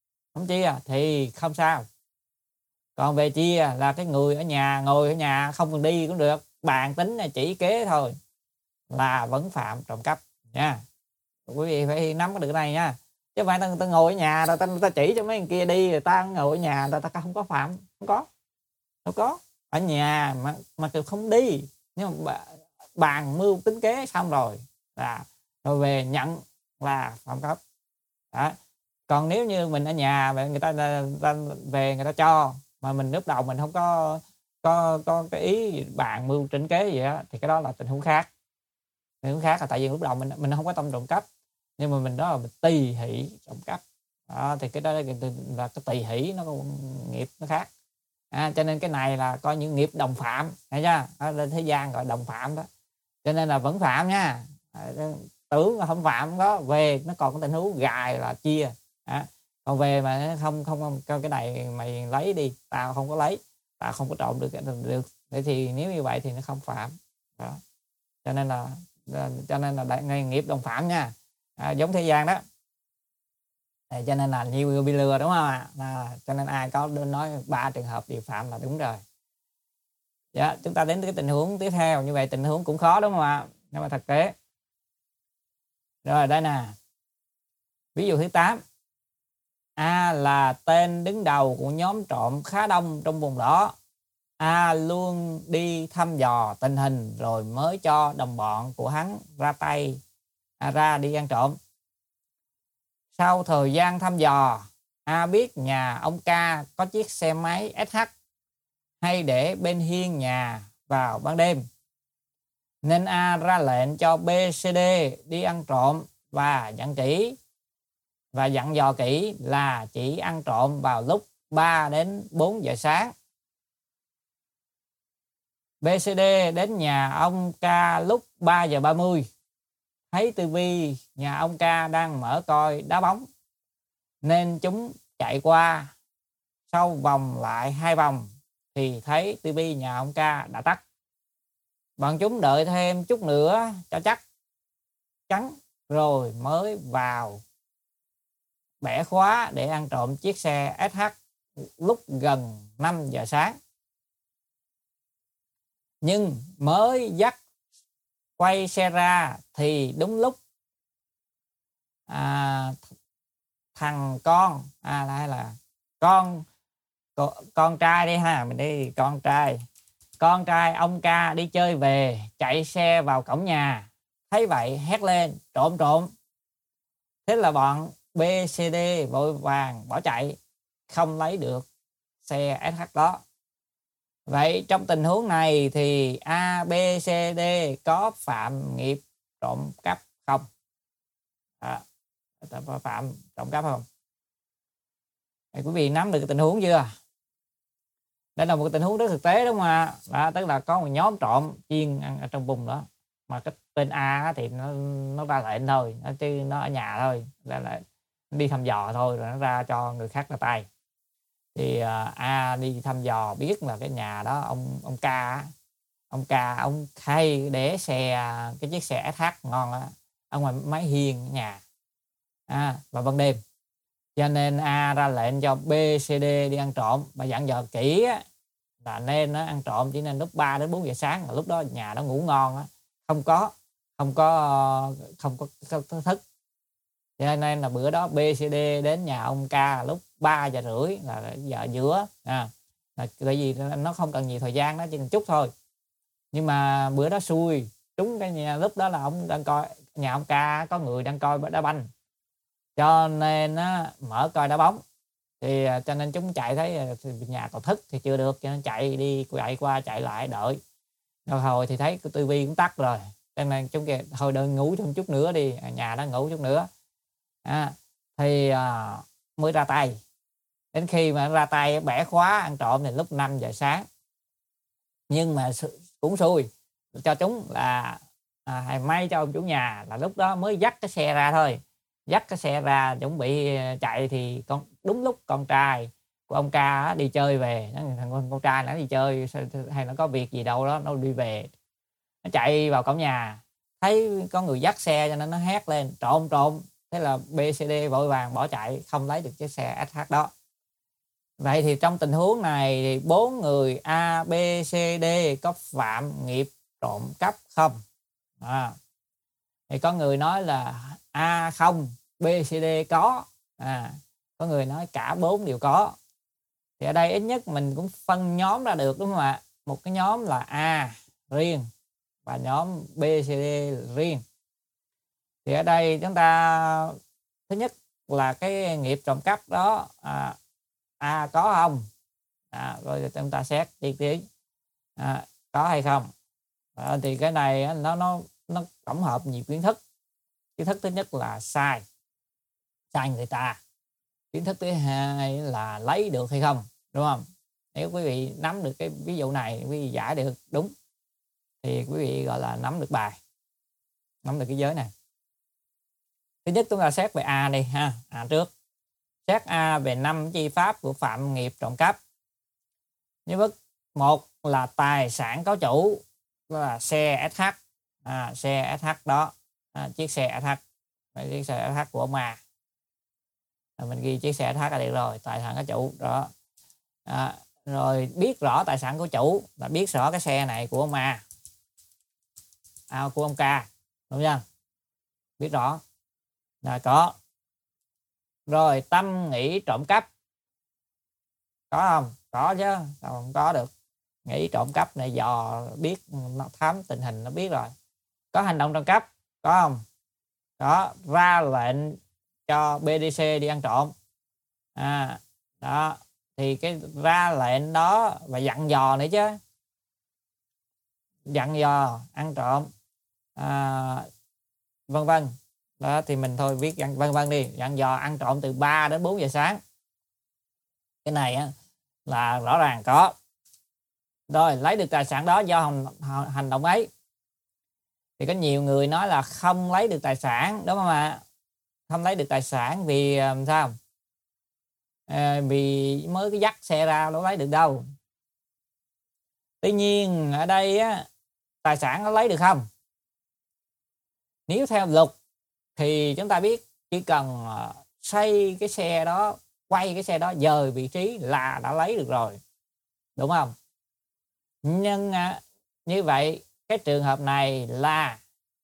thì không sao. Còn về chia là cái người ở nhà ngồi ở nhà không cần đi cũng được, bàn tính là chỉ kế thôi, là vẫn phạm trộm cắp nha. Quý vị phải nắm được cái này nha, chứ không phải ta ngồi ở nhà rồi ta chỉ cho mấy người kia đi, rồi ta ngồi ở nhà ta không có phạm, không có ở nhà mà không đi, nhưng mà bàn mưu tính kế xong rồi rồi về nhận là phạm cắp đó. Còn nếu như mình ở nhà người ta về người ta cho mà mình lúc đầu mình không có cái ý bàn mưu tính kế gì đó, thì cái đó là tình huống khác. Là tại vì lúc đầu mình không có tâm trộm cắp, nhưng mà mình đó là mình tùy hỷ trộm cắp đó, thì cái đó là cái tùy hỷ, nó có nghiệp nó khác. Cho nên cái này là coi như nghiệp đồng phạm, thấy chưa? Lên thế gian gọi đồng phạm đó, cho nên là vẫn phạm nha. Tưởng là không phạm không có, về nó còn có tình huống gài là chia. Còn về mà không cái này mày lấy đi, tao không có lấy, tao không có trộm được để thì nếu như vậy thì nó không phạm đó. Cho nên là ngay nghiệp đồng phạm nha, giống thế gian đó. Cho nên là nhiều người bị lừa, đúng không ạ? Cho nên ai có nói 3 trường hợp đều phạm là đúng rồi. Chúng ta đến cái tình huống tiếp theo. Như vậy tình huống cũng khó, đúng không ạ? Nhưng mà thực tế rồi, đây nè, ví dụ thứ 8. A là tên đứng đầu của nhóm trộm khá đông trong vùng đó. A luôn đi thăm dò tình hình rồi mới cho đồng bọn của hắn ra đi ăn trộm. Sau thời gian thăm dò, A biết nhà ông Ca có chiếc xe máy SH hay để bên hiên nhà vào ban đêm, nên A ra lệnh cho BCD đi ăn trộm và dặn dò kỹ là chỉ ăn trộm vào lúc 3 đến 4 giờ sáng. BCD đến nhà ông Ca lúc 3 giờ 30, thấy tivi nhà ông Ca đang mở coi đá bóng, nên chúng chạy qua. Sau vòng lại 2 vòng thì thấy tivi nhà ông Ca đã tắt. Bọn chúng đợi thêm chút nữa cho chắc chắn rồi mới vào bẻ khóa để ăn trộm chiếc xe SH lúc gần 5 giờ sáng. Nhưng mới dắt quay xe ra thì đúng lúc thằng con hay là con trai đi ha, mình đi con trai ông Ca đi chơi về, chạy xe vào cổng nhà, thấy vậy hét lên trộm. Thế là bọn BCD vội vàng bỏ chạy, không lấy được xe SH đó. Vậy trong tình huống này thì A, B, C, D có phạm nghiệp trộm cắp không? Phạm trộm cắp không? Quý vị nắm được cái tình huống chưa? Đây là một tình huống rất thực tế, đúng không ạ? Tức là có một nhóm trộm chuyên ăn ở trong vùng đó, mà cái tên A thì nó ra lệnh thôi, chứ nó ở nhà thôi, là đi thăm dò thôi, rồi nó ra cho người khác ra tay. Thì A đi thăm dò biết là cái nhà đó ông Ca ông hay để cái chiếc xe SH ngon á ở ngoài mái hiên nhà vào ban đêm, cho nên A ra lệnh cho B, C, D đi ăn trộm và dặn dò kỹ là nên nó ăn trộm chỉ nên lúc 3 đến 4 giờ sáng, là lúc đó nhà nó ngủ ngon không có thức. Cho nên là bữa đó B, C, D đến nhà ông Ca lúc 3 giờ rưỡi là giờ giữa tại vì nó không cần nhiều thời gian, nó chỉ cần chút thôi. Nhưng mà bữa đó xui trúng cái nhà, lúc đó là ông đang coi nhà ông Ca có người đang coi đá banh, cho nên mở coi đá bóng. Thì cho nên chúng chạy thấy nhà còn thức thì chưa được, cho nên chạy đi chạy qua chạy lại đợi. Rồi hồi thì thấy cái tivi cũng tắt rồi, cho nên chúng kêu thôi đợi ngủ thêm chút nữa đi, nhà đó ngủ chút nữa. Thì mới ra tay. Đến khi mà ra tay bẻ khóa ăn trộm thì lúc 5 giờ sáng. Nhưng mà cũng xui cho chúng là may cho ông chủ nhà là lúc đó mới dắt cái xe ra thôi. Dắt cái xe ra chuẩn bị chạy thì đúng lúc con trai của ông ca đi chơi về. Thằng con trai nó đi chơi hay nó có việc gì đâu đó, nó đi về. Nó chạy vào cổng nhà, thấy có người dắt xe cho nên nó hét lên trộm. Thế là BCD vội vàng bỏ chạy, không lấy được chiếc xe SH đó. Vậy thì trong tình huống này thì 4 người A, B, C, D có phạm nghiệp trộm cắp không? Thì có người nói là A không, B, C, D có. Có người nói cả 4 đều có. Thì ở đây ít nhất mình cũng phân nhóm ra được, đúng không ạ? Một cái nhóm là A riêng và nhóm B, C, D riêng. Thì ở đây chúng ta thứ nhất là cái nghiệp trộm cắp đó A có không? Rồi chúng ta xét chi tiết có hay không. Thì cái này nó tổng hợp nhiều kiến thức. Kiến thức thứ nhất là sai người ta. Kiến thức thứ hai là lấy được hay không, đúng không? Nếu quý vị nắm được cái ví dụ này, quý vị giải được đúng thì quý vị gọi là nắm được bài, nắm được cái giới này. Thứ nhất chúng ta xét về A đi ha. Trước xét A về 5 chi pháp của phạm nghiệp trộm cắp. Như bước 1 là tài sản có chủ, đó là xe SH. Xe SH đó, chiếc xe SH, chiếc xe SH của ông A. Mình ghi chiếc xe SH là được rồi, tài sản có chủ đó. Rồi biết rõ tài sản của chủ là biết rõ cái xe này của ông A, của ông Ca, đúng không? Biết rõ là có. Rồi tâm nghĩ trộm cắp có không? Có chứ, sao không có được. Nghĩ trộm cắp này dò biết, nó thám tình hình nó biết rồi. Có hành động trộm cắp có không? Có. Ra lệnh cho BDC đi ăn trộm. Đó thì cái ra lệnh đó và dặn dò nữa chứ, dặn dò ăn trộm vân vân. Đó thì mình thôi viết vân vân đi. Dặn dò ăn trộm từ 3 đến 4 giờ sáng. Cái này là rõ ràng có. Rồi lấy được tài sản đó do hành động ấy. Thì có nhiều người nói là không lấy được tài sản, đúng không ạ? Không lấy được tài sản vì sao? Vì mới cái dắt xe ra đâu lấy được đâu. Tuy nhiên ở đây tài sản nó lấy được không? Nếu theo luật thì chúng ta biết chỉ cần xoay cái xe đó, quay cái xe đó dời vị trí là đã lấy được rồi, đúng không? Nhưng như vậy cái trường hợp này là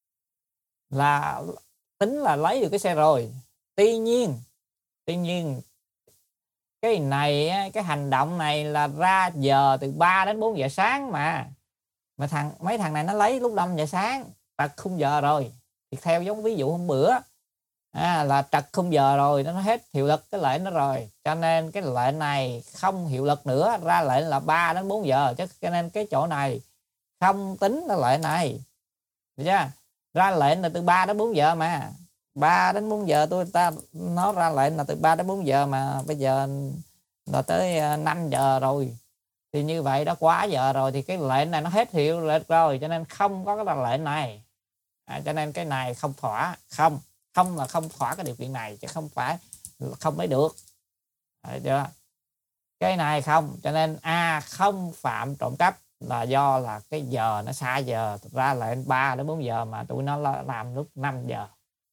tính là lấy được cái xe rồi. Tuy nhiên cái này, cái hành động này là ra giờ từ 3 đến 4 giờ sáng mà mấy thằng này nó lấy lúc 5 giờ sáng, trật khung giờ rồi. Thì theo giống ví dụ hôm bữa là trật khung giờ rồi, nó hết hiệu lực cái lệnh đó rồi, cho nên cái lệnh này không hiệu lực nữa. Ra lệnh là 3 đến 4 giờ chứ, cho nên cái chỗ này không tính là lệnh này, được chưa? Ra lệnh là từ 3 đến 4 giờ mà 3 đến 4 giờ nó ra lệnh là từ 3 đến 4 giờ mà bây giờ là tới 5 giờ rồi, thì như vậy đã quá giờ rồi, thì cái lệnh này nó hết hiệu lực rồi, cho nên không có cái lệnh này. Cho nên cái này không thỏa, không là không thỏa cái điều kiện này, chứ không phải không lấy được. Chưa? Cái này không, cho nên A không phạm trộm cắp là do là cái giờ nó xa giờ, ra lệnh 3 đến 4 giờ mà tụi nó làm lúc 5 giờ.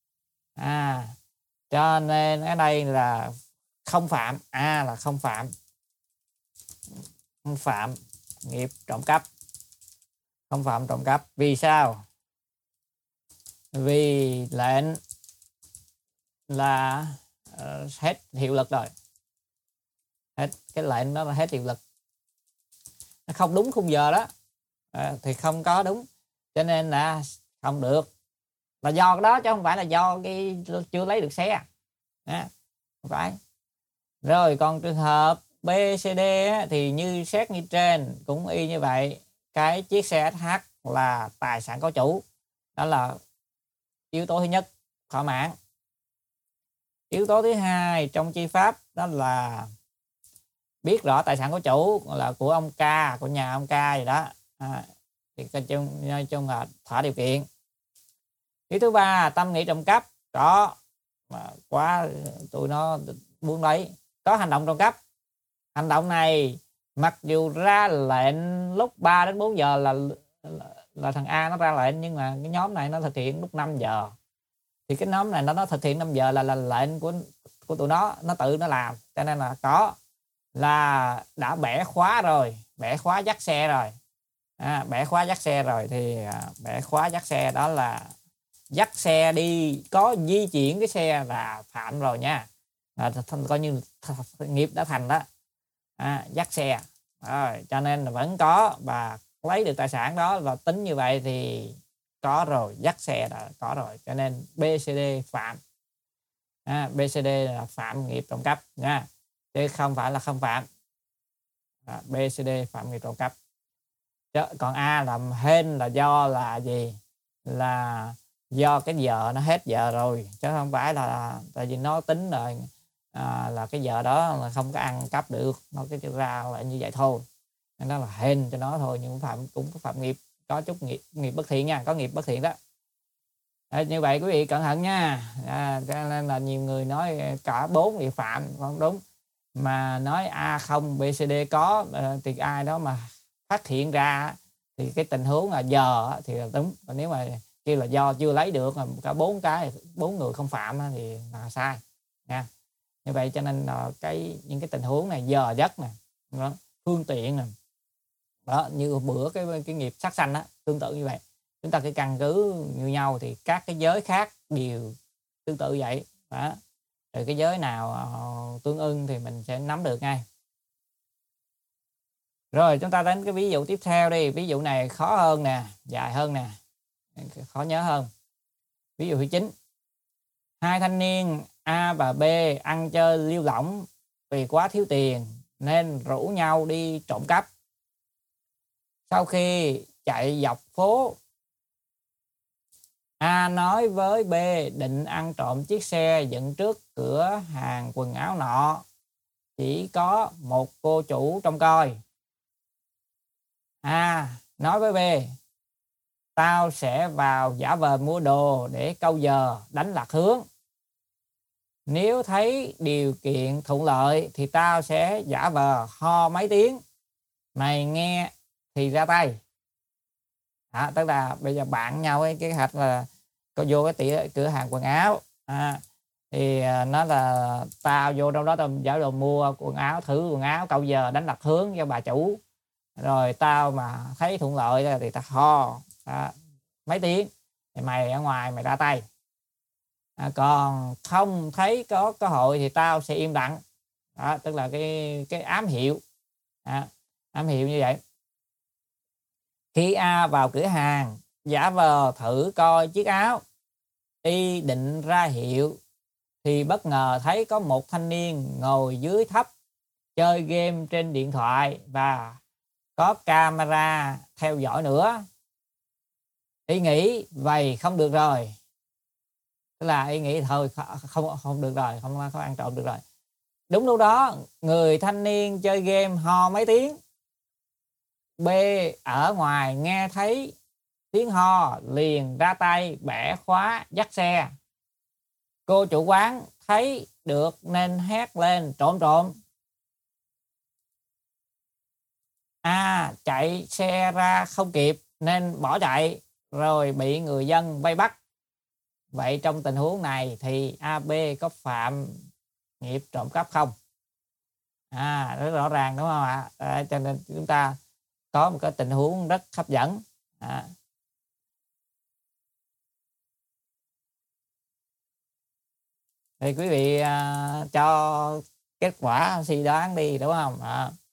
Cho nên ở đây là không phạm. A là không phạm nghiệp trộm cắp, không phạm trộm cắp. Vì sao? Vì lệnh là hết hiệu lực rồi, cái lệnh đó là hết hiệu lực, nó không đúng khung giờ đó thì không có đúng, cho nên là không được. Là do cái đó chứ không phải là do cái chưa lấy được xe. Không phải. Rồi còn trường hợp B, C, D á, thì như xét như trên, cũng y như vậy. Cái chiếc xe SH là tài sản có chủ. Đó là yếu tố thứ nhất, thỏa mãn. Yếu tố thứ hai trong chi pháp đó là biết rõ tài sản có chủ là của ông K, của nhà ông K gì đó. Thì nói chung là thỏa điều kiện. Yếu thứ ba, tâm nghĩ trộm cắp. Có, mà quá tụi nó muốn lấy. Có hành động trộm cắp. Hành động này mặc dù ra lệnh lúc 3 đến 4 giờ là thằng A nó ra lệnh, nhưng mà cái nhóm này nó thực hiện lúc 5 giờ. Thì cái nhóm này nó thực hiện 5 giờ là lệnh của tụi nó tự nó làm. Cho nên là có là đã bẻ khóa rồi, bẻ khóa dắt xe rồi. Bẻ khóa dắt xe rồi thì bẻ khóa dắt xe đó là dắt xe đi, có di chuyển cái xe là phạm rồi nha. Coi như nghiệp đã thành đó. Dắt xe rồi, cho nên là vẫn có, và lấy được tài sản đó là tính như vậy thì có rồi, dắt xe là có rồi, cho nên BCD phạm. BCD là phạm nghiệp trộm cắp nha, chứ không phải là không phạm. BCD phạm nghiệp trộm cắp. Còn A làm hên là do là gì? Là do cái giờ nó hết giờ rồi, chứ không phải là tại vì nó tính rồi là cái giờ đó là không có ăn cắp được, nó cái ra lại như vậy thôi. Nên đó là hên cho nó thôi, nhưng cũng có phạm nghiệp, có chút nghiệp bất thiện nha, có nghiệp bất thiện đó. Như vậy quý vị cẩn thận nha. Cho nên là nhiều người nói cả 4 thì phạm, không đúng. Mà nói A không, B, C, D có, thì ai đó mà phát hiện ra thì cái tình huống là giờ thì là đúng. Còn nếu mà kêu là do chưa lấy được cả 4 người không phạm thì là sai nha. Như vậy cho nên là những cái tình huống này, giờ giấc nè, phương tiện nè, đó, như bữa cái nghiệp sát sanh đó, tương tự như vậy. Chúng ta cứ căn cứ như nhau thì các cái giới khác đều tương tự vậy đó. Rồi cái giới nào tương ưng thì mình sẽ nắm được ngay. Rồi chúng ta đến cái ví dụ tiếp theo đi. Ví dụ này khó hơn nè, dài hơn nè, khó nhớ hơn. Ví dụ thứ 9. Hai thanh niên A và B ăn chơi lêu lỏng vì quá thiếu tiền nên rủ nhau đi trộm cắp. Sau khi chạy dọc phố, A nói với B định ăn trộm chiếc xe dựng trước cửa hàng quần áo nọ, chỉ có một cô chủ trông coi. A nói với B, tao sẽ vào giả vờ mua đồ để câu giờ đánh lạc hướng. Nếu thấy điều kiện thuận lợi thì tao sẽ giả vờ ho mấy tiếng, mày nghe thì ra tay. Tức là bây giờ bạn nhau cái kế hoạch là có vô cái cửa hàng quần áo, thì nó là tao vô trong đó tao giả đồ mua quần áo, thử quần áo, câu giờ đánh lạc hướng cho bà chủ. Rồi tao mà thấy thuận lợi thì tao ho mấy tiếng, thì mày ở ngoài mày ra tay. Còn không thấy có cơ hội thì tao sẽ im lặng. Tức là cái ám hiệu, ám hiệu như vậy. Khi A vào cửa hàng giả vờ thử coi chiếc áo, y định ra hiệu thì bất ngờ thấy có một thanh niên ngồi dưới thấp chơi game trên điện thoại và có camera theo dõi nữa. Y nghĩ vậy không được rồi. Tức là y nghĩ thôi không được rồi, không có ăn trộm được rồi. Đúng lúc đó người thanh niên chơi game ho mấy tiếng. B ở ngoài nghe thấy tiếng ho liền ra tay bẻ khóa dắt xe. Cô chủ quán thấy được nên hét lên trộm. A chạy xe ra không kịp nên bỏ chạy rồi bị người dân vây bắt. Vậy trong tình huống này thì AB có phạm nghiệp trộm cắp không? Rất rõ ràng đúng không ạ? Cho nên chúng ta có một cái tình huống rất hấp dẫn. Thì quý vị cho kết quả suy đoán đi đúng không?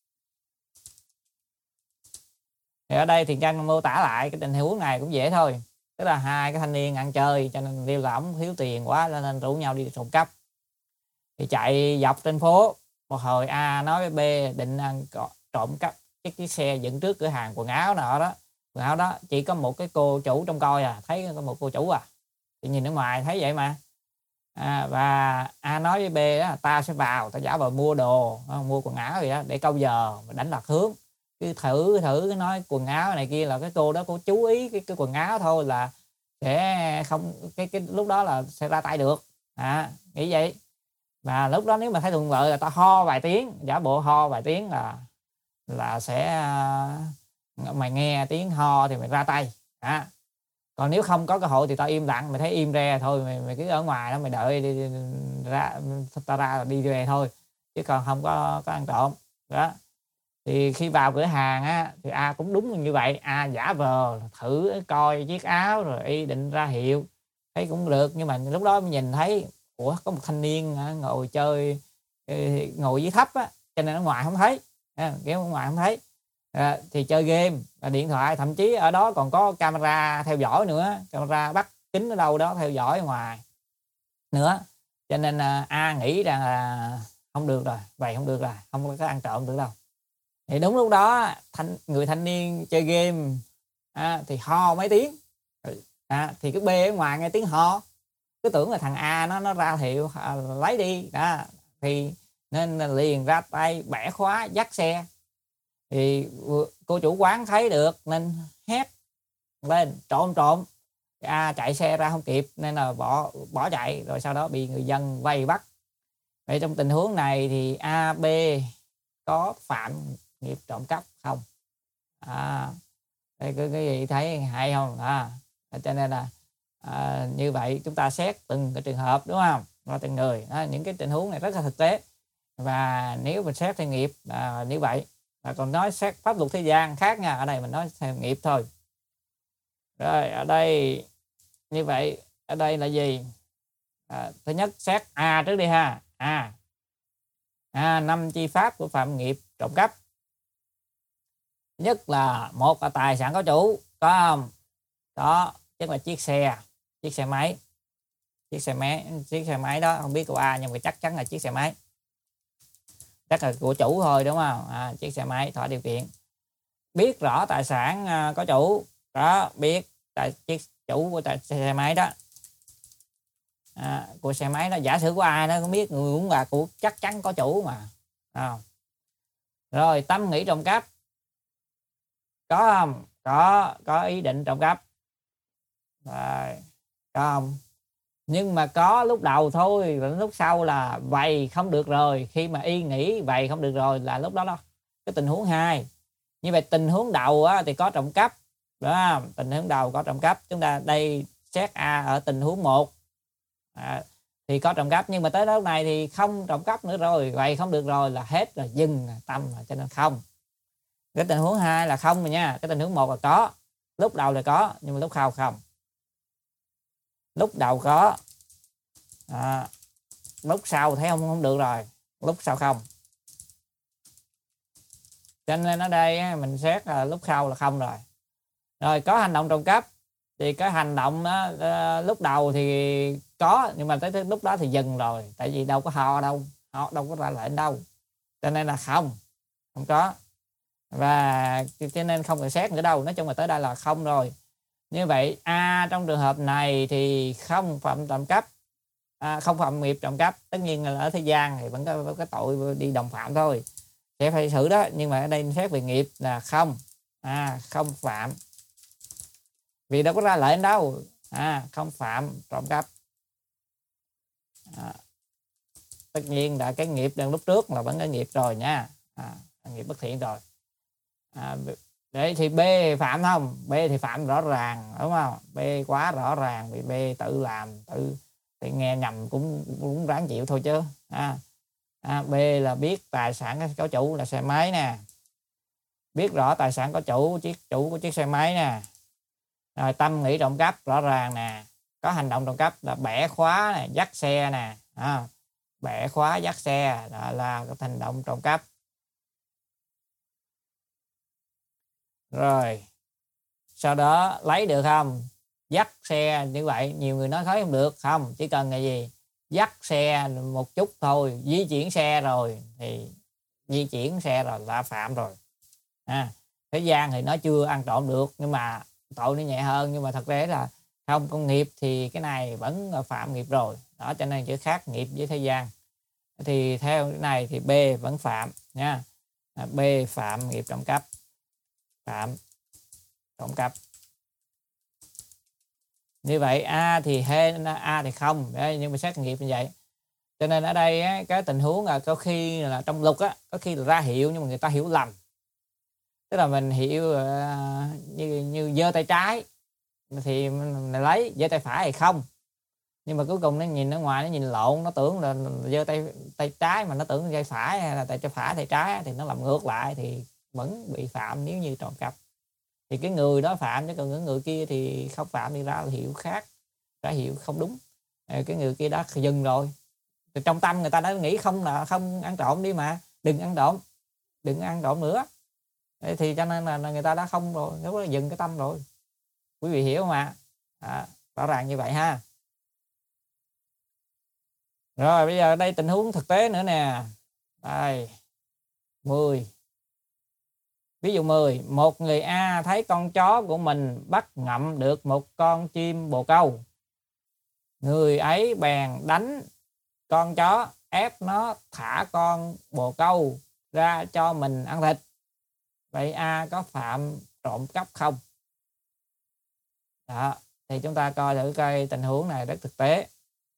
Thì ở đây thì Trang mô tả lại cái tình huống này cũng dễ thôi. Tức là hai cái thanh niên ăn chơi cho nên lêu lỏng thiếu tiền quá nên rủ nhau đi trộm cắp. Thì chạy dọc trên phố, một hồi A nói với B định trộm cắp chiếc xe dựng trước cửa hàng quần áo nào đó, quần áo đó chỉ có một cái cô chủ trông coi thấy có một cô chủ thì nhìn ở ngoài thấy vậy mà. Và A nói với B đó, ta sẽ vào, ta giả vờ mua đồ, mua quần áo gì đó để câu giờ mà đánh lạc hướng, cứ thử nói quần áo này kia là cái cô đó cô chú ý cái quần áo thôi là sẽ không cái lúc đó là sẽ ra tay được, nghĩ vậy. Và lúc đó nếu mà thấy thuận lợi là ta ho vài tiếng, giả bộ ho vài tiếng là sẽ mày nghe tiếng ho thì mày ra tay. Còn nếu không có cơ hội thì tao im lặng, mày thấy im re thôi, mày cứ ở ngoài đó mày đợi đi, ra tao ra đi về thôi, chứ còn không có ăn trộm đó. Thì khi vào cửa hàng thì A cũng đúng như vậy, A giả vờ thử coi chiếc áo rồi ý định ra hiệu, thấy cũng được, nhưng mà lúc đó nhìn thấy có một thanh niên ngồi chơi, ngồi dưới thấp cho nên ở ngoài không thấy, kéo ở ngoài không thấy. Thì chơi game và điện thoại, thậm chí ở đó còn có camera theo dõi nữa, camera bắt kính ở đâu đó theo dõi ở ngoài nữa, cho nên A nghĩ rằng là không được rồi, vậy không được rồi, không có ăn trộm được đâu. Thì đúng lúc đó người thanh niên chơi game thì ho mấy tiếng, thì cái B ở ngoài nghe tiếng ho, cứ tưởng là thằng A nó ra hiệu lấy đi đó, thì nên liền ra tay bẻ khóa dắt xe. Thì cô chủ quán thấy được nên hét lên trộm. A chạy xe ra không kịp nên là bỏ chạy, rồi sau đó bị người dân vây bắt. Vậy trong tình huống này thì A, B có phạm nghiệp trộm cắp không? Đây cái gì thấy hay không? Cho nên là như vậy chúng ta xét từng cái trường hợp, đúng không? Và từng người những cái tình huống này rất là thực tế, và nếu mình xét theo nghiệp như vậy. Và còn nói xét pháp luật thế gian khác nha, ở đây mình nói theo nghiệp thôi. Rồi ở đây như vậy, ở đây là gì? Thứ nhất xét A trước đi ha. Năm chi pháp của phạm nghiệp trộm cắp. Nhất là một là tài sản có chủ, có không? Có, tức là chiếc xe máy. Chiếc xe máy đó không biết của A, nhưng mà chắc chắn là chiếc xe máy, chắc là của chủ thôi, đúng không? Chiếc xe máy thỏa điều kiện. Biết rõ tài sản có chủ đó, biết chiếc chủ của xe máy đó, của xe máy đó, giả sử của ai nó cũng biết, người cũng là của chắc chắn có chủ mà. Rồi tâm nghĩ trộm cắp, có không? Có ý định trộm cắp. Rồi, có không? Nhưng mà có lúc đầu thôi, lúc sau là vậy không được rồi. Khi mà y nghĩ vậy không được rồi là lúc đó cái tình huống 2. Như vậy tình huống đầu thì có trộm cắp đó, tình huống đầu có trộm cắp. Chúng ta đây xét A ở tình huống 1 thì có trộm cắp, nhưng mà tới lúc này thì không trộm cắp nữa rồi, vậy không được rồi là hết rồi, dừng tâm, cho nên không. Cái tình huống 2 là không rồi nha. Cái tình huống 1 là có, lúc đầu là có, nhưng mà lúc sau không. Lúc đầu có, lúc sau thấy không được rồi, lúc sau không. Cho nên ở đây mình xét là lúc sau là không rồi. Rồi có hành động trộm cắp thì cái hành động đó, lúc đầu thì có, nhưng mà tới lúc đó thì dừng rồi, tại vì đâu có ho đâu, họ đâu có ra lệnh đâu, cho nên là không có, và cho nên không cần xét nữa đâu. Nói chung là tới đây là không rồi. Như vậy A trong trường hợp này thì không phạm trộm cắp, không phạm nghiệp trộm cắp. Tất nhiên là ở thế gian thì vẫn có cái tội đi đồng phạm thôi, sẽ phải xử đó, nhưng mà ở đây xét về nghiệp là không, không phạm, vì đâu có ra lệnh đâu, không phạm trộm cắp. Tất nhiên là cái nghiệp đang lúc trước là vẫn có nghiệp rồi nha, nghiệp bất thiện rồi. Đấy thì B phạm không? B thì phạm rõ ràng, đúng không? B quá rõ ràng, vì B tự làm, thì nghe nhầm cũng ráng chịu thôi chứ. B là biết tài sản có chủ là xe máy nè, biết rõ tài sản có chủ của chiếc xe máy nè, rồi tâm nghĩ trộm cắp rõ ràng nè, có hành động trộm cắp là bẻ khóa nè, dắt xe nè, bẻ khóa dắt xe là cái hành động trộm cắp. Rồi sau đó lấy được không? Dắt xe như vậy nhiều người nói thấy không được, không, chỉ cần là gì? dắt xe một chút thôi, di chuyển xe rồi thì di chuyển xe rồi là phạm rồi. Thế gian thì nó chưa ăn trộm được, nhưng mà tội nó nhẹ hơn, nhưng mà thật ra là không công nghiệp thì cái này vẫn phạm nghiệp rồi đó, cho nên chữ khác nghiệp với thế gian. Thì theo cái này thì B vẫn phạm nha. B phạm nghiệp trộm cắp, phạm trộm cắp. Như vậy A thì không, nhưng mà xét nghiệp như vậy. Cho nên ở đây á, cái tình huống là có khi là trong luật á, có khi là ra hiệu nhưng mà người ta hiểu lầm. Tức là mình hiểu như giơ tay trái thì mình lấy, giơ tay phải hay không, nhưng mà cuối cùng nó nhìn ở ngoài, nó nhìn lộn, nó tưởng là giơ tay trái mà nó tưởng tay phải, hay là tay phải tay trái, thì nó làm ngược lại thì vẫn bị phạm nếu như trộm cắp. Thì cái người đó phạm, chứ còn những người kia thì không phạm, đi ra hiệu khác, ra hiệu không đúng. Cái người kia đã dừng rồi, trong tâm người ta đã nghĩ không ăn trộm đi mà, đừng ăn trộm nữa. Thì cho nên là người ta đã không rồi, nó dừng cái tâm rồi. Quý vị hiểu không ạ? Rõ ràng như vậy ha. Rồi bây giờ đây tình huống thực tế nữa nè. Đây 10. Ví dụ 10, một người A thấy con chó của mình bắt ngậm được một con chim bồ câu. Người ấy bèn đánh con chó, ép nó thả con bồ câu ra cho mình ăn thịt. Vậy A có phạm trộm cắp không? Đó, thì chúng ta coi thử coi tình huống này rất thực tế.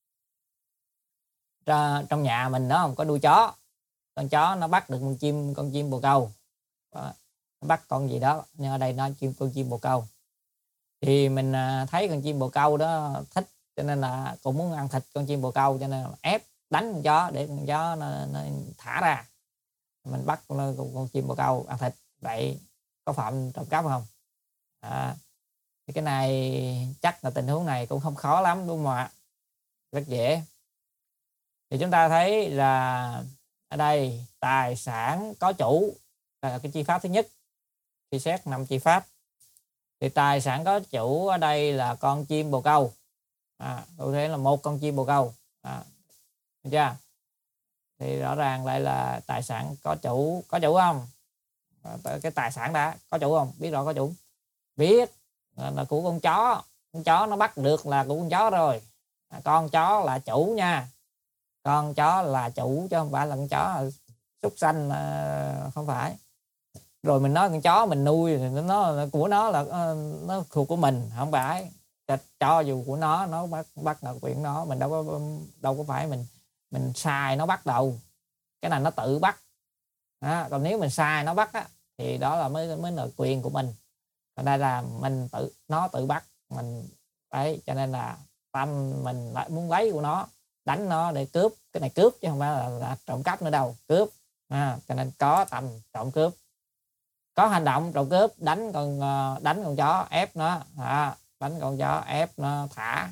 Trong nhà mình đó có nuôi chó, con chó nó bắt được con chim bồ câu. Đó, nó bắt con gì đó, nhưng ở đây nó con chim bồ câu. Thì mình thấy con chim bồ câu đó thích, cho nên là cũng muốn ăn thịt con chim bồ câu, cho nên là ép đánh con chó để con chó nó thả ra. Mình bắt con chim bồ câu ăn thịt. Vậy có phạm trộm cắp không? Thì cái này chắc là tình huống này cũng không khó lắm, đúng không ạ? Rất dễ. Thì chúng ta thấy là ở đây tài sản có chủ là cái chi pháp thứ nhất. Khi xét 5 chi pháp thì tài sản có chủ ở đây là con chim bồ câu. Cụ thể là một con chim bồ câu. Được chưa? Thì rõ ràng lại là tài sản có chủ không? Cái tài sản đã có chủ không? Biết rõ có chủ. Biết là của con chó nó bắt được là của con chó rồi. Con chó là chủ nha. Con chó là chủ chứ không phải là con chó súc sanh, không phải. Rồi mình nói con chó mình nuôi thì nó của nó là nó thuộc của mình, không phải. Cho dù của nó bắt là quyền nó, mình đâu có phải mình sai nó bắt đầu. Cái này nó tự bắt. Còn nếu mình sai nó bắt thì đó là mới là quyền của mình. Còn đây là nó tự bắt mình đấy, cho nên là tâm mình lại muốn lấy của nó, đánh nó để cướp. Cái này cướp chứ không phải là trộm cắp nữa đâu, cướp. Cho nên có tâm trộm cướp, có hành động trộm cướp, đánh con chó ép nó, đánh con chó ép nó thả,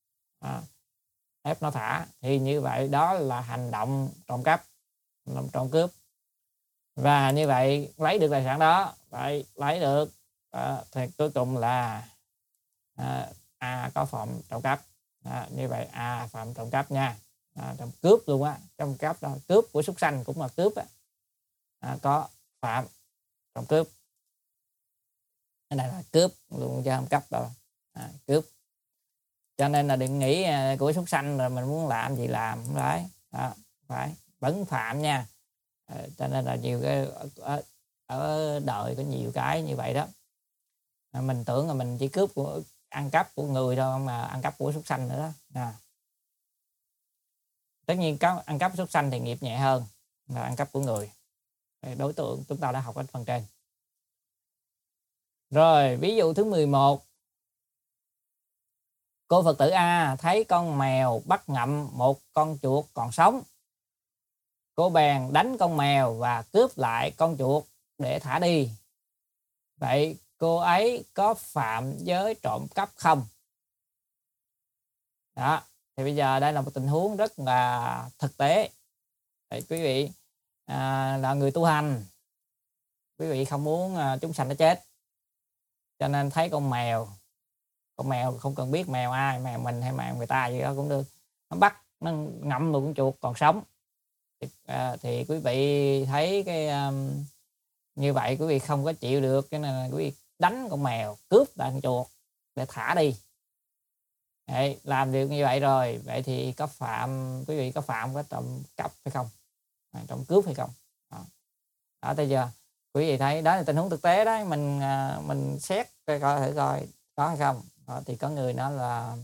ép nó thả, thì như vậy đó là hành động trộm cắp, trộm cướp. Và như vậy lấy được tài sản đó, vậy lấy được thì cuối cùng là A có phạm trộm cắp. Như vậy A phạm trộm cắp nha. Trộm cướp luôn á, trộm cắp đó, cướp của súc sanh cũng là cướp có phạm trộm cướp. Cái này là cướp luôn chứ không cắp đâu. Cướp. Cho nên là đừng nghĩ của súc sanh rồi mình muốn làm gì làm, không phải. Phải vẫn phạm nha. Cho nên là nhiều cái ở đời có nhiều cái như vậy đó. Mình tưởng là mình chỉ cướp ăn cắp của người thôi, mà ăn cắp của súc sanh nữa đó. Tất nhiên ăn cắp súc sanh thì nghiệp nhẹ hơn là ăn cắp của người. Đối tượng chúng ta đã học ở phần trên. Rồi ví dụ thứ 11. Cô Phật tử A thấy con mèo bắt ngậm một con chuột còn sống. Cô bèn đánh con mèo và cướp lại con chuột để thả đi. Vậy cô ấy có phạm giới trộm cắp không? Đó, thì bây giờ đây là một tình huống rất là thực tế. Vậy quý vị là người tu hành, quý vị không muốn chúng sanh nó chết, cho nên thấy con mèo không cần biết mèo ai, mèo mình hay mèo người ta gì đó cũng được, nó bắt nó ngậm một con chuột còn sống. Thì quý vị thấy như vậy quý vị không có chịu được, cho nên là quý vị đánh con mèo, cướp lại con chuột để thả đi. Đấy, làm được như vậy rồi, vậy thì quý vị có phạm cái trộm cắp hay không, trộm cướp hay không? Đó, thấy chưa? Quý vị thấy đó là tình huống thực tế đấy, mình xét coi thử coi có hay không. Đó, thì có người nói là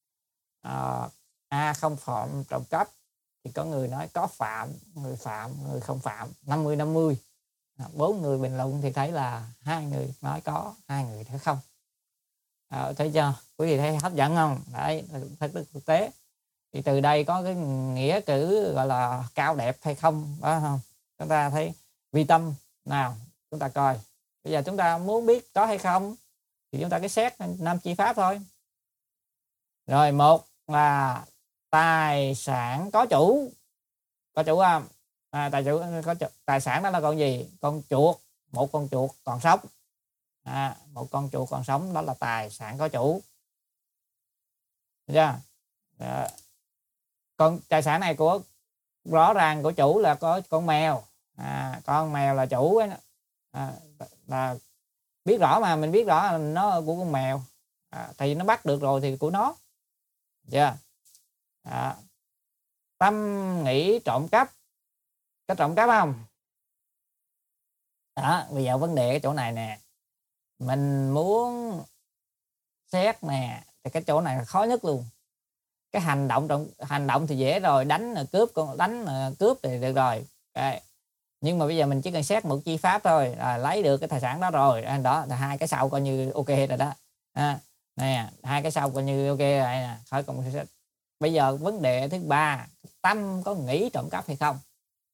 không phạm trộm cắp, thì có người nói có phạm, người không phạm, 50-50. 4 người bình luận thì thấy là 2 người nói có, 2 người thấy không. Thấy chưa? Quý vị thấy hấp dẫn không? Đấy, thực tế. Thì từ đây có cái nghĩa cử gọi là cao đẹp hay không, đó không? Chúng ta thấy vi tâm nào, chúng ta coi. Bây giờ chúng ta muốn biết có hay không thì chúng ta cứ xét 5 chi pháp thôi. Rồi, một là tài sản có chủ không? Tài sản đó là con gì? Con chuột, một con chuột còn sống. Một con chuột còn sống, đó là tài sản có chủ. Được chưa? Còn tài sản này rõ ràng của chủ là có con mèo. Con mèo là chủ ấy. Là biết rõ mà, mình biết rõ là nó của con mèo. Thì nó bắt được rồi thì của nó. Được chưa? Tâm nghĩ trộm cắp, có trộm cắp không? Đó, bây giờ vấn đề cái chỗ này nè, mình muốn xét nè, thì cái chỗ này là khó nhất luôn. Cái hành động thì dễ rồi, đánh cướp thì được rồi. Nhưng mà bây giờ mình chỉ cần xét một chi pháp thôi là lấy được cái tài sản đó rồi. Đó là 2 cái sau coi như ok rồi đó. Nè, 2 cái sau coi như ok rồi nè. Bây giờ vấn đề thứ 3, tâm có nghĩ trộm cắp hay không?